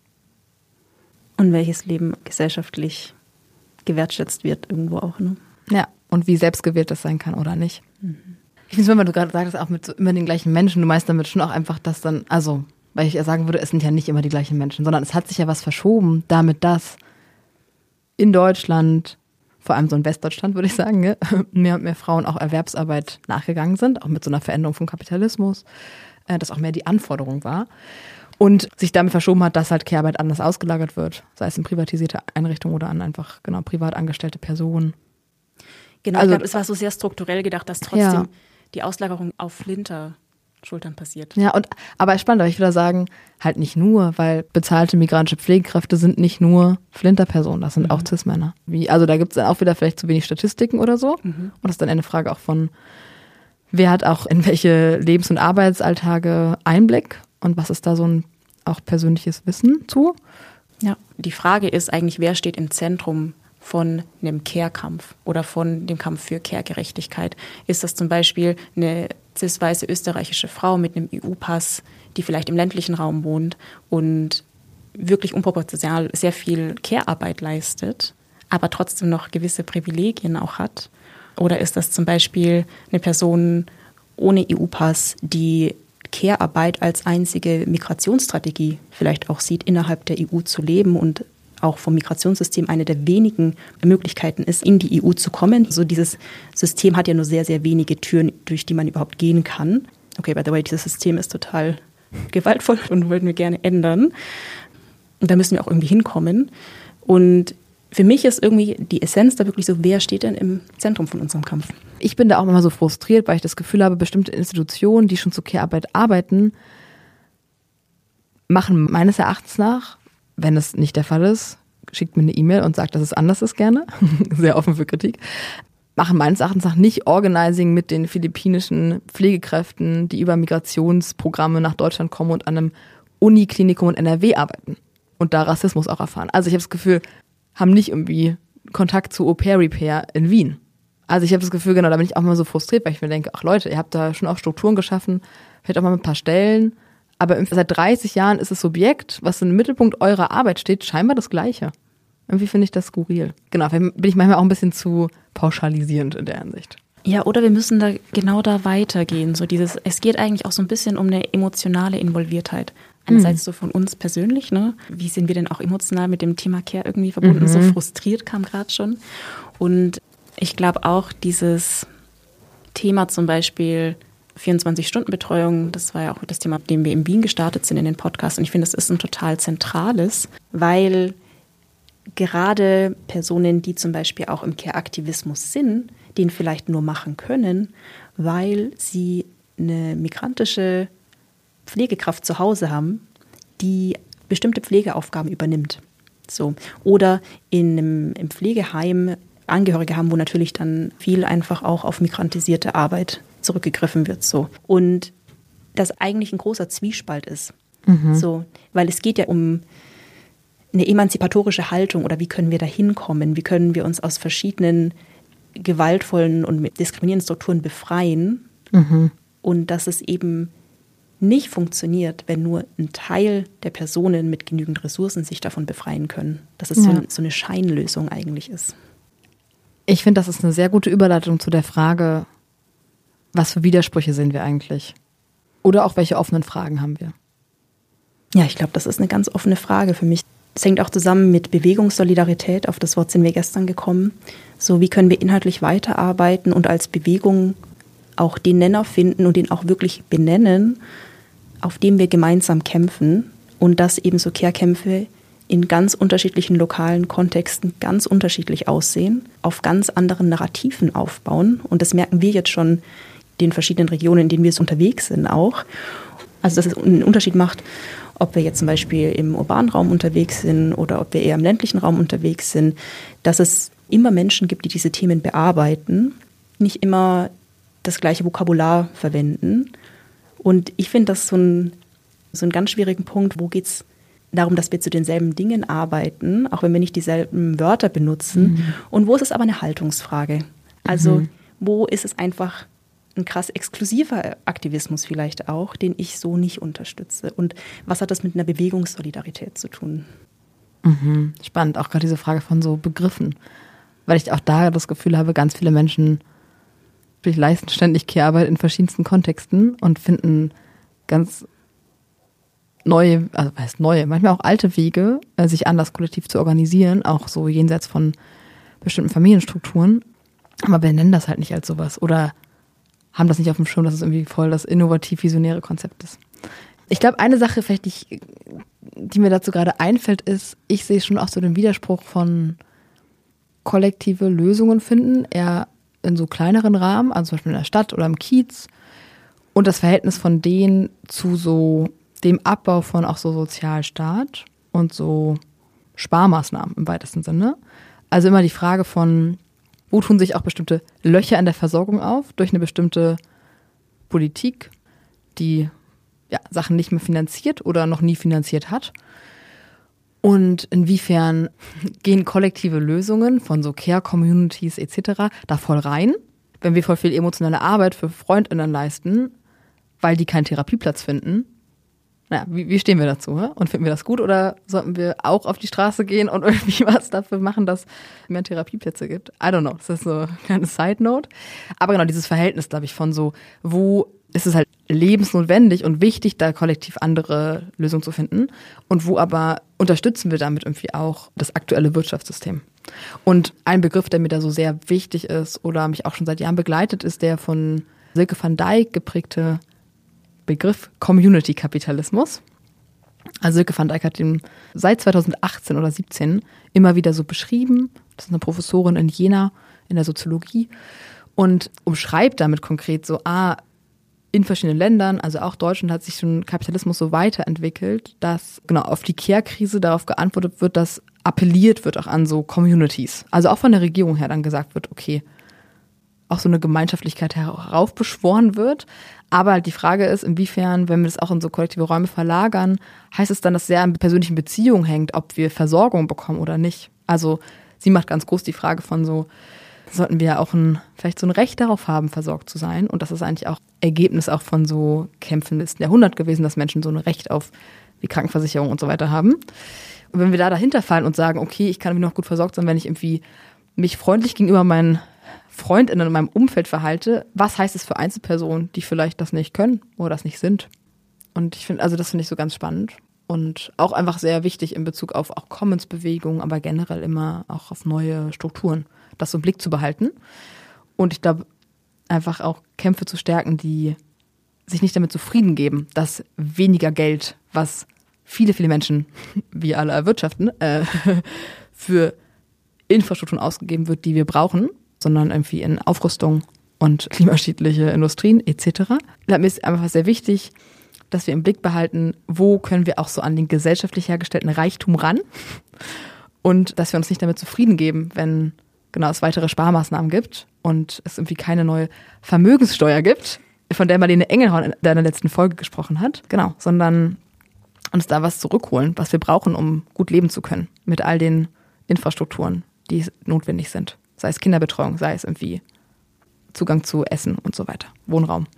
Speaker 1: Und welches Leben gesellschaftlich gewertschätzt wird irgendwo auch, ne?
Speaker 2: Ja, und wie selbstgewählt das sein kann oder nicht. Mhm. Ich finde es, wenn du gerade sagst, auch mit so immer den gleichen Menschen, du meinst damit schon auch einfach, dass dann, also, weil ich ja sagen würde, es sind ja nicht immer die gleichen Menschen, sondern es hat sich ja was verschoben, damit dass in Deutschland, vor allem so in Westdeutschland würde ich sagen, ne, mehr und mehr Frauen auch Erwerbsarbeit nachgegangen sind, auch mit so einer Veränderung vom Kapitalismus, äh, das auch mehr die Anforderung war. Und sich damit verschoben hat, dass halt Care-Arbeit anders ausgelagert wird, sei es in privatisierte Einrichtungen oder an einfach genau privat angestellte Personen.
Speaker 1: Genau,
Speaker 2: also,
Speaker 1: ich glaube, es war so sehr strukturell gedacht, dass trotzdem ja. die Auslagerung auf Flinter-Schultern passiert.
Speaker 2: Ja, und aber spannend, aber ich würde sagen, halt nicht nur, weil bezahlte migrantische Pflegekräfte sind nicht nur Flinter-Personen, das sind mhm. auch Cis-Männer. Wie, also da gibt es dann auch wieder vielleicht zu wenig Statistiken oder so. Mhm. Und das ist dann eine Frage auch von, wer hat auch in welche Lebens- und Arbeitsalltage Einblick und was ist da so ein auch persönliches Wissen zu?
Speaker 1: Ja, die Frage ist eigentlich, wer steht im Zentrum von einem Care-Kampf oder von dem Kampf für Care-Gerechtigkeit? Ist das zum Beispiel eine cis-weiße österreichische Frau mit einem E U-Pass, die vielleicht im ländlichen Raum wohnt und wirklich unproportional sehr viel Care-Arbeit leistet, aber trotzdem noch gewisse Privilegien auch hat? Oder ist das zum Beispiel eine Person ohne E U-Pass, die Care-Arbeit als einzige Migrationsstrategie vielleicht auch sieht, innerhalb der E U zu leben und auch vom Migrationssystem eine der wenigen Möglichkeiten ist, in die E U zu kommen. So also dieses System hat ja nur sehr, sehr wenige Türen, durch die man überhaupt gehen kann. Okay, by the way, dieses System ist total gewaltvoll und wollten wir gerne ändern. Und da müssen wir auch irgendwie hinkommen. Und für mich ist irgendwie die Essenz da wirklich so, wer steht denn im Zentrum von unserem Kampf?
Speaker 2: Ich bin da auch immer so frustriert, weil ich das Gefühl habe, bestimmte Institutionen, die schon zur Care-Arbeit arbeiten, machen meines Erachtens nach, wenn es nicht der Fall ist, schickt mir eine E-Mail und sagt, dass es anders ist gerne, sehr offen für Kritik, machen meines Erachtens nach nicht Organizing mit den philippinischen Pflegekräften, die über Migrationsprogramme nach Deutschland kommen und an einem Uniklinikum in N R W arbeiten und da Rassismus auch erfahren. Also ich habe das Gefühl, haben nicht irgendwie Kontakt zu Au-pair-Repair in Wien. Also ich habe das Gefühl, genau, da bin ich auch mal so frustriert, weil ich mir denke, ach Leute, ihr habt da schon auch Strukturen geschaffen, vielleicht auch mal mit ein paar Stellen, aber seit dreißig Jahren ist das Subjekt, was im Mittelpunkt eurer Arbeit steht, scheinbar das Gleiche. Irgendwie finde ich das skurril. Genau, bin ich manchmal auch ein bisschen zu pauschalisierend in der Hinsicht.
Speaker 1: Ja, oder wir müssen da genau da weitergehen. So dieses, es geht eigentlich auch so ein bisschen um eine emotionale Involviertheit. Einerseits so von uns persönlich, ne? Wie sind wir denn auch emotional mit dem Thema Care irgendwie verbunden? Mhm. So frustriert kam gerade schon. Und ich glaube auch dieses Thema zum Beispiel vierundzwanzig-Stunden-Betreuung, das war ja auch das Thema, mit dem wir in Wien gestartet sind in den Podcast. Und ich finde, das ist ein total zentrales, weil gerade Personen, die zum Beispiel auch im Care-Aktivismus sind, den vielleicht nur machen können, weil sie eine migrantische Pflegekraft zu Hause haben, die bestimmte Pflegeaufgaben übernimmt. So. Oder in einem, im Pflegeheim Angehörige haben, wo natürlich dann viel einfach auch auf migrantisierte Arbeit zurückgegriffen wird. So. Und das eigentlich ein großer Zwiespalt ist. Mhm. So. Weil es geht ja um eine emanzipatorische Haltung oder wie können wir da hinkommen? Wie können wir uns aus verschiedenen gewaltvollen und diskriminierenden Strukturen befreien? Mhm. Und dass es eben nicht funktioniert, wenn nur ein Teil der Personen mit genügend Ressourcen sich davon befreien können. Dass es ja. so, so eine Scheinlösung eigentlich ist.
Speaker 2: Ich finde, das ist eine sehr gute Überleitung zu der Frage, was für Widersprüche sehen wir eigentlich? Oder auch welche offenen Fragen haben wir?
Speaker 1: Ja, ich glaube, das ist eine ganz offene Frage für mich. Es hängt auch zusammen mit Bewegungssolidarität, auf das Wort sind wir gestern gekommen. So, wie können wir inhaltlich weiterarbeiten und als Bewegung auch den Nenner finden und den auch wirklich benennen, auf dem wir gemeinsam kämpfen und dass eben so Care-Kämpfe in ganz unterschiedlichen lokalen Kontexten ganz unterschiedlich aussehen, auf ganz anderen Narrativen aufbauen. Und das merken wir jetzt schon in den verschiedenen Regionen, in denen wir unterwegs sind auch. Also dass es einen Unterschied macht, ob wir jetzt zum Beispiel im urbanen Raum unterwegs sind oder ob wir eher im ländlichen Raum unterwegs sind, dass es immer Menschen gibt, die diese Themen bearbeiten, nicht immer das gleiche Vokabular verwenden. Und ich finde das so ein, so einen ganz schwierigen Punkt, wo geht es darum, dass wir zu denselben Dingen arbeiten, auch wenn wir nicht dieselben Wörter benutzen. Mhm. Und wo ist es aber eine Haltungsfrage? Also mhm. wo ist es einfach ein krass exklusiver Aktivismus vielleicht auch, den ich so nicht unterstütze? Und was hat das mit einer Bewegungssolidarität zu tun?
Speaker 2: Mhm. Spannend, auch gerade diese Frage von so Begriffen. Weil ich auch da das Gefühl habe, ganz viele Menschen leisten ständig Care-Arbeit in verschiedensten Kontexten und finden ganz neue, also was heißt neue, manchmal auch alte Wege, sich anders kollektiv zu organisieren, auch so jenseits von bestimmten Familienstrukturen. Aber wir nennen das halt nicht als sowas oder haben das nicht auf dem Schirm, dass es irgendwie voll das innovativ-visionäre Konzept ist. Ich glaube, eine Sache vielleicht, die, ich, die mir dazu gerade einfällt, ist, ich sehe schon auch so den Widerspruch von kollektive Lösungen finden, eher in so kleineren Rahmen, also zum Beispiel in der Stadt oder im Kiez, und das Verhältnis von denen zu so dem Abbau von auch so Sozialstaat und so Sparmaßnahmen im weitesten Sinne. Also immer die Frage von, wo tun sich auch bestimmte Löcher in der Versorgung auf durch eine bestimmte Politik, die ja, Sachen nicht mehr finanziert oder noch nie finanziert hat. Und inwiefern gehen kollektive Lösungen von so Care-Communities et cetera da voll rein, wenn wir voll viel emotionale Arbeit für FreundInnen leisten, weil die keinen Therapieplatz finden. Naja, wie, wie stehen wir dazu? He? Und finden wir das gut oder sollten wir auch auf die Straße gehen und irgendwie was dafür machen, dass es mehr Therapieplätze gibt? I don't know, das ist so eine kleine Side-Note. Aber genau dieses Verhältnis, glaube ich, von so, wo ist es halt lebensnotwendig und wichtig, da kollektiv andere Lösungen zu finden und wo aber unterstützen wir damit irgendwie auch das aktuelle Wirtschaftssystem. Und ein Begriff, der mir da so sehr wichtig ist oder mich auch schon seit Jahren begleitet, ist der von Silke van Dijk geprägte Begriff Community-Kapitalismus. Also Silke van Dijk hat den seit zweitausendachtzehn oder siebzehn immer wieder so beschrieben. Das ist eine Professorin in Jena in der Soziologie und umschreibt damit konkret so, ah, in verschiedenen Ländern, also auch Deutschland, hat sich schon Kapitalismus so weiterentwickelt, dass genau auf die Care-Krise darauf geantwortet wird, dass appelliert wird auch an so Communities. Also auch von der Regierung her dann gesagt wird, okay, auch so eine Gemeinschaftlichkeit heraufbeschworen wird. Aber halt die Frage ist, inwiefern, wenn wir das auch in so kollektive Räume verlagern, heißt es dann, dass sehr an persönlichen Beziehungen hängt, ob wir Versorgung bekommen oder nicht. Also sie macht ganz groß die Frage von so, sollten wir auch ein, vielleicht so ein Recht darauf haben, versorgt zu sein. Und das ist eigentlich auch Ergebnis auch von so Kämpfen im letzten Jahrhundert gewesen, dass Menschen so ein Recht auf die Krankenversicherung und so weiter haben. Und wenn wir da dahinter fallen und sagen, okay, ich kann irgendwie noch gut versorgt sein, wenn ich irgendwie mich freundlich gegenüber meinen FreundInnen in meinem Umfeld verhalte, was heißt es für Einzelpersonen, die vielleicht das nicht können oder das nicht sind? Und ich finde, also das finde ich so ganz spannend und auch einfach sehr wichtig in Bezug auf auch Commons-Bewegungen, aber generell immer auch auf neue Strukturen, das so im Blick zu behalten. Und ich glaube, einfach auch Kämpfe zu stärken, die sich nicht damit zufrieden geben, dass weniger Geld, was viele, viele Menschen, wie alle erwirtschaften, äh, für Infrastrukturen ausgegeben wird, die wir brauchen, sondern irgendwie in Aufrüstung und klimaschädliche Industrien et cetera. Ich glaube, mir ist einfach sehr wichtig, dass wir im Blick behalten, wo können wir auch so an den gesellschaftlich hergestellten Reichtum ran und dass wir uns nicht damit zufrieden geben, wenn genau es weitere Sparmaßnahmen gibt und es irgendwie keine neue Vermögenssteuer gibt, von der Marlene Engelhorn in deiner letzten Folge gesprochen hat, genau, sondern uns da was zurückholen, was wir brauchen, um gut leben zu können mit all den Infrastrukturen, die notwendig sind. Sei es Kinderbetreuung, sei es irgendwie Zugang zu Essen und so weiter, Wohnraum.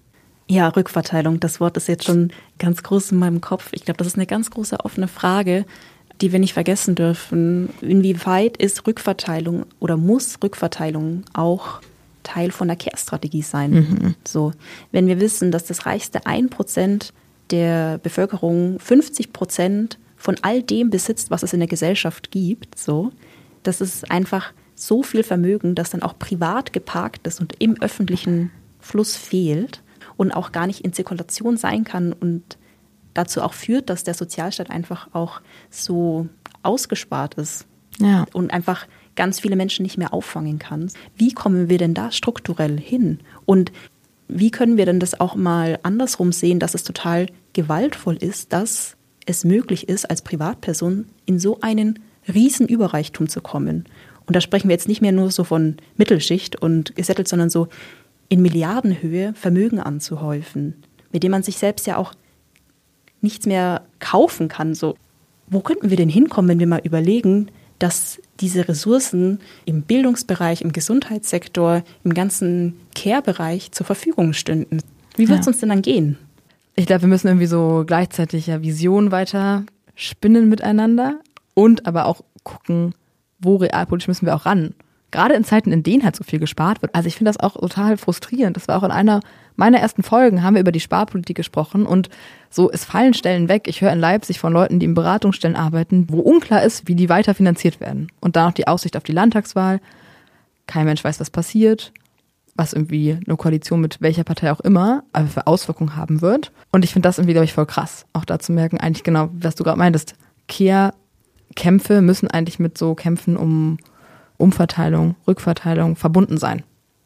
Speaker 1: Ja, Rückverteilung, das Wort ist jetzt schon ganz groß in meinem Kopf. Ich glaube, das ist eine ganz große offene Frage, die wir nicht vergessen dürfen. Inwieweit ist Rückverteilung oder muss Rückverteilung auch Teil von der Care-Strategie sein? Mhm. So, wenn wir wissen, dass das reichste ein Prozent der Bevölkerung fünfzig Prozent von all dem besitzt, was es in der Gesellschaft gibt, so, das ist einfach so viel Vermögen, das dann auch privat geparkt ist und im öffentlichen Fluss fehlt und auch gar nicht in Zirkulation sein kann und dazu auch führt, dass der Sozialstaat einfach auch so ausgespart ist, ja, und einfach ganz viele Menschen nicht mehr auffangen kann. Wie kommen wir denn da strukturell hin? Und wie können wir denn das auch mal andersrum sehen, dass es total gewaltvoll ist, dass es möglich ist, als Privatperson in so einen riesen Überreichtum zu kommen? Und da sprechen wir jetzt nicht mehr nur so von Mittelschicht und gesettelt, sondern so in Milliardenhöhe Vermögen anzuhäufen, mit dem man sich selbst ja auch nichts mehr kaufen kann. So, wo könnten wir denn hinkommen, wenn wir mal überlegen, dass diese Ressourcen im Bildungsbereich, im Gesundheitssektor, im ganzen Care-Bereich zur Verfügung stünden? Wie wird es ja. uns denn dann gehen?
Speaker 2: Ich glaube, wir müssen irgendwie so gleichzeitig ja Visionen weiter spinnen miteinander und aber auch gucken, wo realpolitisch müssen wir auch ran. Gerade in Zeiten, in denen halt so viel gespart wird. Also ich finde das auch total frustrierend. Das war auch in einer meiner ersten Folgen, haben wir über die Sparpolitik gesprochen und so, es fallen Stellen weg. Ich höre in Leipzig von Leuten, die in Beratungsstellen arbeiten, wo unklar ist, wie die weiter finanziert werden. Und dann noch die Aussicht auf die Landtagswahl. Kein Mensch weiß, was passiert. was irgendwie eine Koalition mit welcher Partei auch immer, aber für Auswirkungen haben wird. Und ich finde das irgendwie, glaube ich, voll krass, auch da zu merken, eigentlich genau, was du gerade meintest, Care-Kämpfe müssen eigentlich mit so Kämpfen um Umverteilung, Rückverteilung verbunden sein.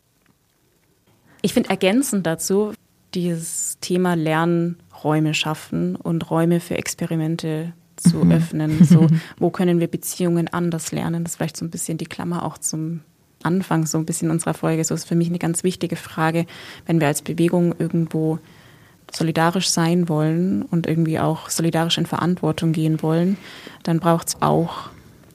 Speaker 1: Ich finde ergänzend dazu dieses Thema Lernräume schaffen und Räume für Experimente zu mhm. öffnen. So, wo können wir Beziehungen anders lernen? Das ist vielleicht so ein bisschen die Klammer auch zum Anfang so ein bisschen unserer Folge. So ist für mich eine ganz wichtige Frage, wenn wir als Bewegung irgendwo solidarisch sein wollen und irgendwie auch solidarisch in Verantwortung gehen wollen, dann braucht es auch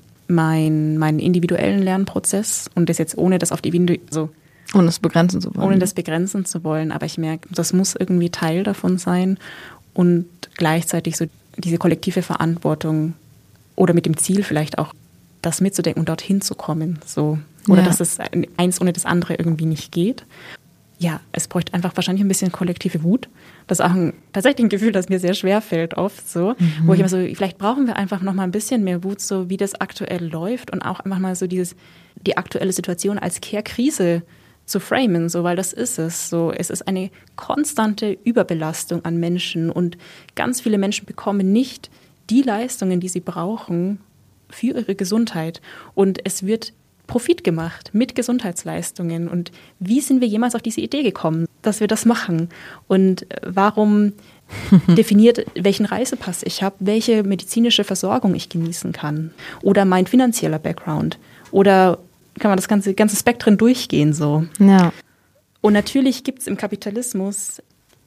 Speaker 1: mein, meinen individuellen Lernprozess und das jetzt ohne das auf die Individu- so
Speaker 2: ohne das begrenzen zu wollen.
Speaker 1: Ohne das begrenzen zu wollen. Aber ich merke, das muss irgendwie Teil davon sein und gleichzeitig so diese kollektive Verantwortung oder mit dem Ziel vielleicht auch das mitzudenken und dorthin zu kommen. So. Oder ja. dass es eins ohne das andere irgendwie nicht geht. Ja, es bräuchte einfach wahrscheinlich ein bisschen kollektive Wut. Das ist auch ein, tatsächlich ein Gefühl, das mir sehr schwer fällt oft so. Mhm. Wo ich immer so, vielleicht brauchen wir einfach noch mal ein bisschen mehr Wut, so wie das aktuell läuft und auch einfach mal so dieses, die aktuelle Situation als Care-Krise zu framen, so, weil das ist es. So, es ist eine konstante Überbelastung an Menschen und ganz viele Menschen bekommen nicht die Leistungen, die sie brauchen für ihre Gesundheit. Und es wird Profit gemacht mit Gesundheitsleistungen. Und wie sind wir jemals auf diese Idee gekommen, dass wir das machen? Und warum definiert, welchen Reisepass ich habe, welche medizinische Versorgung ich genießen kann? Oder mein finanzieller Background? Oder kann man das ganze, ganze Spektrum durchgehen so.
Speaker 2: Ja.
Speaker 1: Und natürlich gibt es im Kapitalismus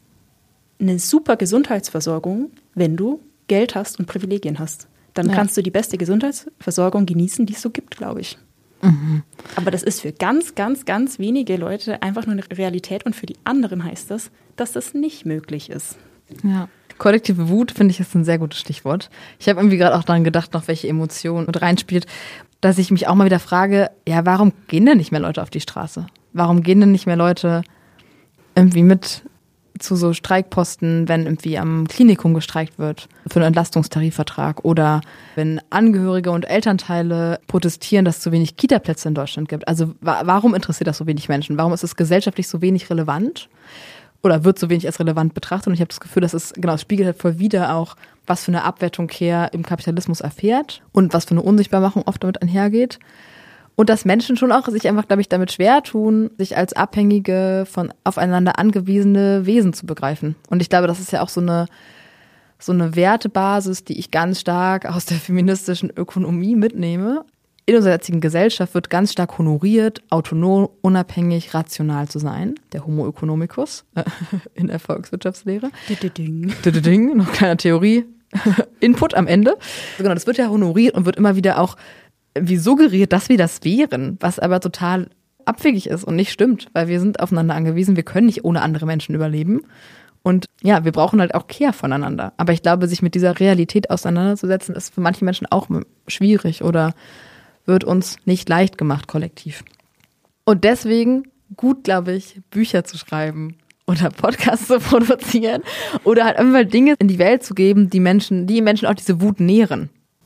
Speaker 1: eine super Gesundheitsversorgung, wenn du Geld hast und Privilegien hast. Dann ja. kannst du die beste Gesundheitsversorgung genießen, die es so gibt, glaube ich. Mhm. Aber das ist für ganz, ganz, ganz wenige Leute einfach nur eine Realität und für die anderen heißt das, dass das nicht möglich ist.
Speaker 2: Ja. Kollektive Wut, finde ich, ist ein sehr gutes Stichwort. Ich habe irgendwie gerade auch daran gedacht, noch welche Emotion mit reinspielt, dass ich mich auch mal wieder frage, ja, warum gehen denn nicht mehr Leute auf die Straße? Warum gehen denn nicht mehr Leute irgendwie mit zu so Streikposten, wenn irgendwie am Klinikum gestreikt wird für einen Entlastungstarifvertrag oder wenn Angehörige und Elternteile protestieren, dass es zu wenig Kita-Plätze in Deutschland gibt? Also wa- warum interessiert das so wenig Menschen? Warum ist es gesellschaftlich so wenig relevant? Oder wird so wenig als relevant betrachtet? Und ich habe das Gefühl, dass es, genau, es spiegelt halt voll wieder auch, was für eine Abwertung Care im Kapitalismus erfährt und was für eine Unsichtbarmachung oft damit einhergeht. Und dass Menschen schon auch sich einfach, glaube ich, damit schwer tun, sich als abhängige, von aufeinander angewiesene Wesen zu begreifen. Und ich glaube, das ist ja auch so eine, so eine Wertebasis, die ich ganz stark aus der feministischen Ökonomie mitnehme. In unserer jetzigen Gesellschaft wird ganz stark honoriert, autonom, unabhängig, rational zu sein. Der Homo economicus äh, in der Volkswirtschaftslehre.
Speaker 1: Ding.
Speaker 2: Ding, noch kleiner Theorie. Input am Ende. Genau, das wird ja honoriert und wird immer wieder auch wie suggeriert, dass wir das wären, was aber total abwegig ist und nicht stimmt, weil wir sind aufeinander angewiesen, wir können nicht ohne andere Menschen überleben. Und ja, wir brauchen halt auch Care voneinander. Aber ich glaube, sich mit dieser Realität auseinanderzusetzen, ist für manche Menschen auch schwierig oder wird uns nicht leicht gemacht, kollektiv. Und deswegen gut, glaube ich, Bücher zu schreiben oder Podcasts zu produzieren oder halt einfach Dinge in die Welt zu geben, die Menschen, die Menschen auch diese Wut nähren.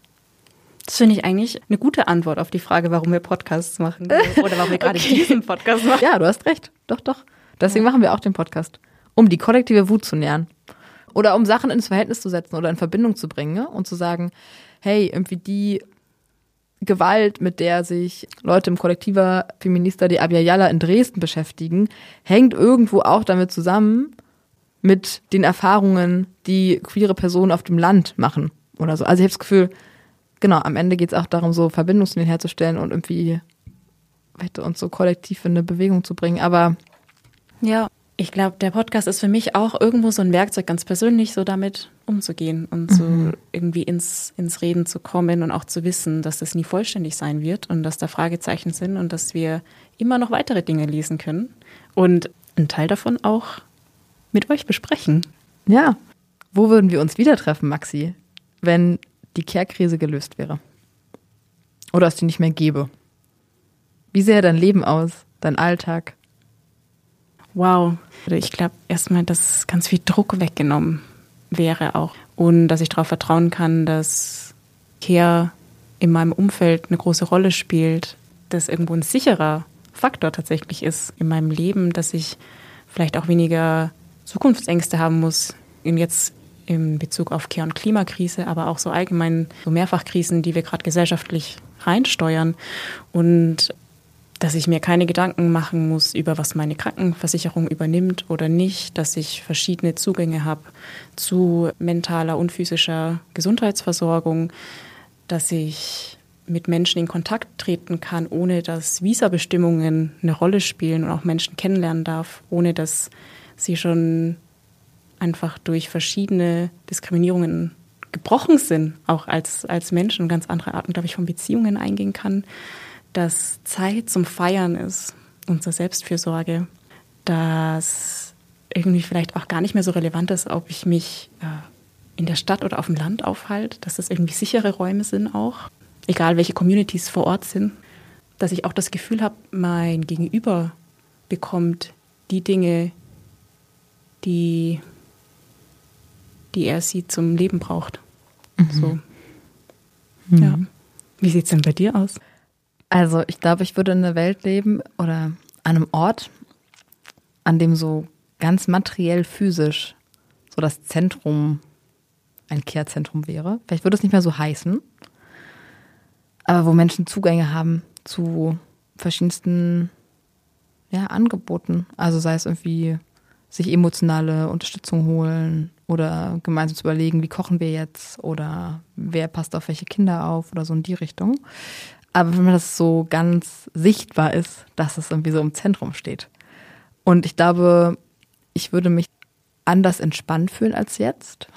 Speaker 1: Das finde ich eigentlich eine gute Antwort auf die Frage, warum wir Podcasts machen oder warum wir gerade okay. diesen Podcast machen.
Speaker 2: Ja, du hast recht. Doch, doch. Deswegen ja. machen wir auch den Podcast, um die kollektive Wut zu nähren oder um Sachen ins Verhältnis zu setzen oder in Verbindung zu bringen, ne? Und zu sagen, hey, irgendwie die Gewalt, mit der sich Leute im Kollektiver Feminista die Abya Yala in Dresden beschäftigen, hängt irgendwo auch damit zusammen mit den Erfahrungen, die queere Personen auf dem Land machen oder so. Also ich habe das Gefühl, genau, am Ende geht es auch darum, so Verbindungslinien herzustellen und irgendwie uns so kollektiv in eine Bewegung zu bringen. Aber
Speaker 1: ja, ich glaube, der Podcast ist für mich auch irgendwo so ein Werkzeug, ganz persönlich so damit umzugehen und so mhm. irgendwie ins, ins Reden zu kommen und auch zu wissen, dass das nie vollständig sein wird und dass da Fragezeichen sind und dass wir immer noch weitere Dinge lesen können und einen Teil davon auch mit euch besprechen.
Speaker 2: Ja, wo würden wir uns wieder treffen, Maxi, wenn die Care-Krise gelöst wäre? Oder es die nicht mehr gäbe? Wie sähe dein Leben aus, dein Alltag?
Speaker 1: Wow, ich glaube erstmal, dass ganz viel Druck weggenommen wäre auch. Und dass ich darauf vertrauen kann, dass Care in meinem Umfeld eine große Rolle spielt, dass irgendwo ein sicherer Faktor tatsächlich ist in meinem Leben, dass ich vielleicht auch weniger Zukunftsängste haben muss, in jetzt in Bezug auf Care- und Klimakrise, aber auch so allgemein so Mehrfachkrisen, die wir gerade gesellschaftlich reinsteuern, und dass ich mir keine Gedanken machen muss über, was meine Krankenversicherung übernimmt oder nicht, dass ich verschiedene Zugänge habe zu mentaler und physischer Gesundheitsversorgung, dass ich mit Menschen in Kontakt treten kann, ohne dass Visabestimmungen eine Rolle spielen und auch Menschen kennenlernen darf, ohne dass sie schon einfach durch verschiedene Diskriminierungen gebrochen sind, auch als, als Menschen und ganz andere Arten, glaube ich, von Beziehungen eingehen kann, dass Zeit zum Feiern ist, unsere Selbstfürsorge, dass irgendwie vielleicht auch gar nicht mehr so relevant ist, ob ich mich äh, in der Stadt oder auf dem Land aufhalte, dass das irgendwie sichere Räume sind auch, egal welche Communities vor Ort sind, dass ich auch das Gefühl habe, mein Gegenüber bekommt die Dinge, die, die er sie zum Leben braucht. Mhm. So. Mhm. Ja. Wie sieht es denn bei dir aus?
Speaker 2: Also ich glaube, ich würde in einer Welt leben oder an einem Ort, an dem so ganz materiell physisch so das Zentrum, ein Care-Zentrum wäre. Vielleicht würde es nicht mehr so heißen, aber wo Menschen Zugänge haben zu verschiedensten ja, Angeboten. Also sei es irgendwie sich emotionale Unterstützung holen oder gemeinsam zu überlegen, wie kochen wir jetzt oder wer passt auf welche Kinder auf oder so in die Richtung. Aber wenn das so ganz sichtbar ist, dass es irgendwie so im Zentrum steht. Und ich glaube, ich würde mich anders entspannt fühlen als jetzt.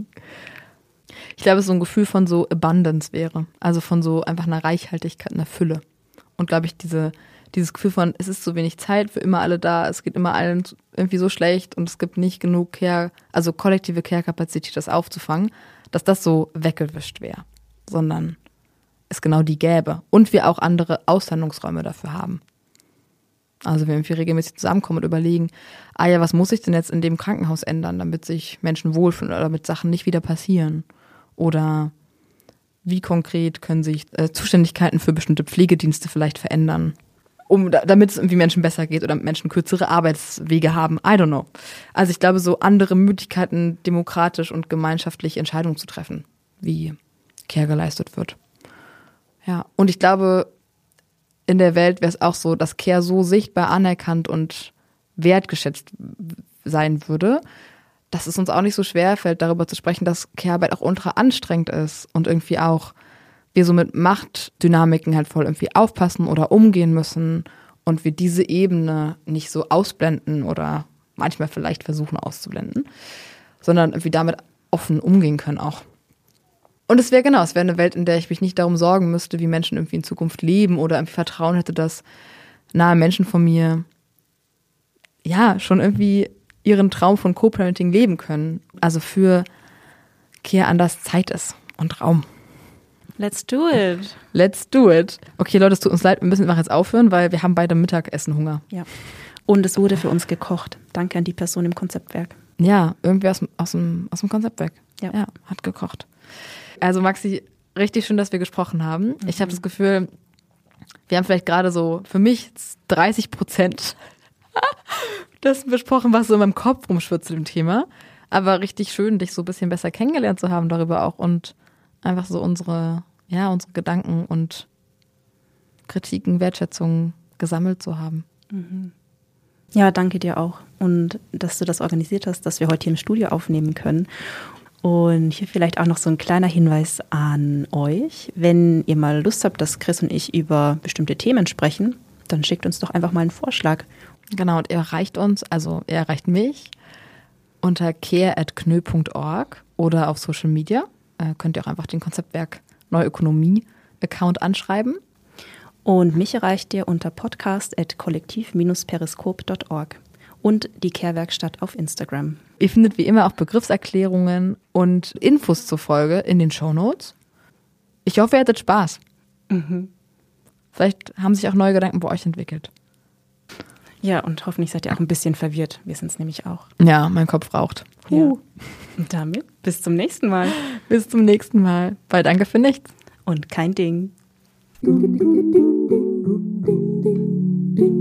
Speaker 2: Ich glaube, es so ein Gefühl von so Abundance wäre. Also von so einfach einer Reichhaltigkeit, einer Fülle. Und glaube ich, diese, dieses Gefühl von, es ist so wenig Zeit für immer alle da, es geht immer allen irgendwie so schlecht und es gibt nicht genug Care, also kollektive Care-Kapazität, das aufzufangen, dass das so weggewischt wäre. Sondern es genau die gäbe. Und wir auch andere Aushandlungsräume dafür haben. Also wenn wir regelmäßig zusammenkommen und überlegen, ah ja, was muss ich denn jetzt in dem Krankenhaus ändern, damit sich Menschen wohlfühlen oder damit Sachen nicht wieder passieren? Oder wie konkret können sich äh, Zuständigkeiten für bestimmte Pflegedienste vielleicht verändern, um da, damit es irgendwie Menschen besser geht oder Menschen kürzere Arbeitswege haben. I don't know. Also ich glaube, so andere Möglichkeiten, demokratisch und gemeinschaftlich Entscheidungen zu treffen, wie Care geleistet wird. Ja, und ich glaube, in der Welt wäre es auch so, dass Care so sichtbar anerkannt und wertgeschätzt sein würde, dass es uns auch nicht so schwer fällt, darüber zu sprechen, dass Care-Arbeit auch ultra anstrengend ist und irgendwie auch wir so mit Machtdynamiken halt voll irgendwie aufpassen oder umgehen müssen und wir diese Ebene nicht so ausblenden oder manchmal vielleicht versuchen auszublenden, sondern irgendwie damit offen umgehen können auch. Und es wäre genau, es wäre eine Welt, in der ich mich nicht darum sorgen müsste, wie Menschen irgendwie in Zukunft leben oder irgendwie Vertrauen hätte, dass nahe Menschen von mir ja schon irgendwie ihren Traum von Co-Parenting leben können. Also für Care anders Zeit ist und Raum.
Speaker 1: Let's do it.
Speaker 2: Let's do it. Okay, Leute, es tut uns leid, wir müssen einfach jetzt aufhören, weil wir haben beide Mittagessen Hunger.
Speaker 1: Ja. Und es wurde für uns gekocht. Danke an die Person im Konzeptwerk.
Speaker 2: Ja, irgendwie aus, aus, dem, aus dem Konzeptwerk.
Speaker 1: Ja.
Speaker 2: ja, hat gekocht. Also Maxi, richtig schön, dass wir gesprochen haben. Mhm. Ich habe das Gefühl, wir haben vielleicht gerade so für mich dreißig Prozent das besprochen, was so in meinem Kopf rumschwirrt zu dem Thema. Aber richtig schön, dich so ein bisschen besser kennengelernt zu haben darüber auch und einfach so unsere, ja, unsere Gedanken und Kritiken, Wertschätzungen gesammelt zu haben.
Speaker 1: Mhm. Ja, danke dir auch. Und dass du das organisiert hast, dass wir heute hier im Studio aufnehmen können. Und hier vielleicht auch noch so ein kleiner Hinweis an euch. Wenn ihr mal Lust habt, dass Chris und ich über bestimmte Themen sprechen, dann schickt uns doch einfach mal einen Vorschlag.
Speaker 2: Genau, und ihr erreicht uns, also ihr erreicht mich unter care at knö punkt org oder auf Social Media. Äh, könnt ihr auch einfach den Konzeptwerk Neuökonomie-Account anschreiben.
Speaker 1: Und mich erreicht ihr unter podcast at kollektiv Bindestrich periskop punkt org und die Care-Werkstatt auf Instagram.
Speaker 2: Ihr findet wie immer auch Begriffserklärungen und Infos zur Folge in den Shownotes. Ich hoffe, ihr hattet Spaß.
Speaker 1: Mhm.
Speaker 2: Vielleicht haben sich auch neue Gedanken bei euch entwickelt.
Speaker 1: Ja, und hoffentlich seid ihr auch ein bisschen verwirrt. Wir sind es nämlich auch.
Speaker 2: Ja, mein Kopf raucht.
Speaker 1: Ja. Und damit bis zum nächsten Mal.
Speaker 2: Bis zum nächsten Mal. Weil danke für nichts.
Speaker 1: Und kein Ding.
Speaker 5: Ding, ding, ding, ding, ding, ding, ding.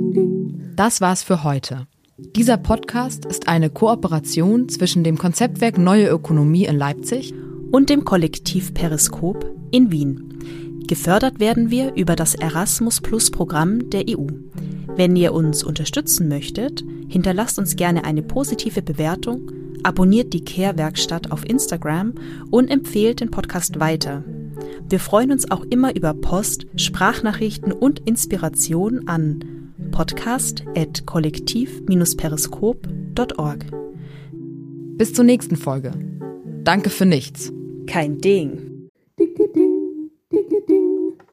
Speaker 2: Das war's für heute. Dieser Podcast ist eine Kooperation zwischen dem Konzeptwerk Neue Ökonomie in Leipzig
Speaker 3: und dem Kollektiv Periskop in Wien. Gefördert werden wir über das Erasmus-Plus-Programm der E U. Wenn ihr uns unterstützen möchtet, hinterlasst uns gerne eine positive Bewertung, abonniert die Care-Werkstatt auf Instagram und empfehlt den Podcast weiter. Wir freuen uns auch immer über Post, Sprachnachrichten und Inspiration an podcast at kollektiv periskop punkt org.
Speaker 2: Bis zur nächsten Folge. Danke für nichts.
Speaker 3: Kein Ding.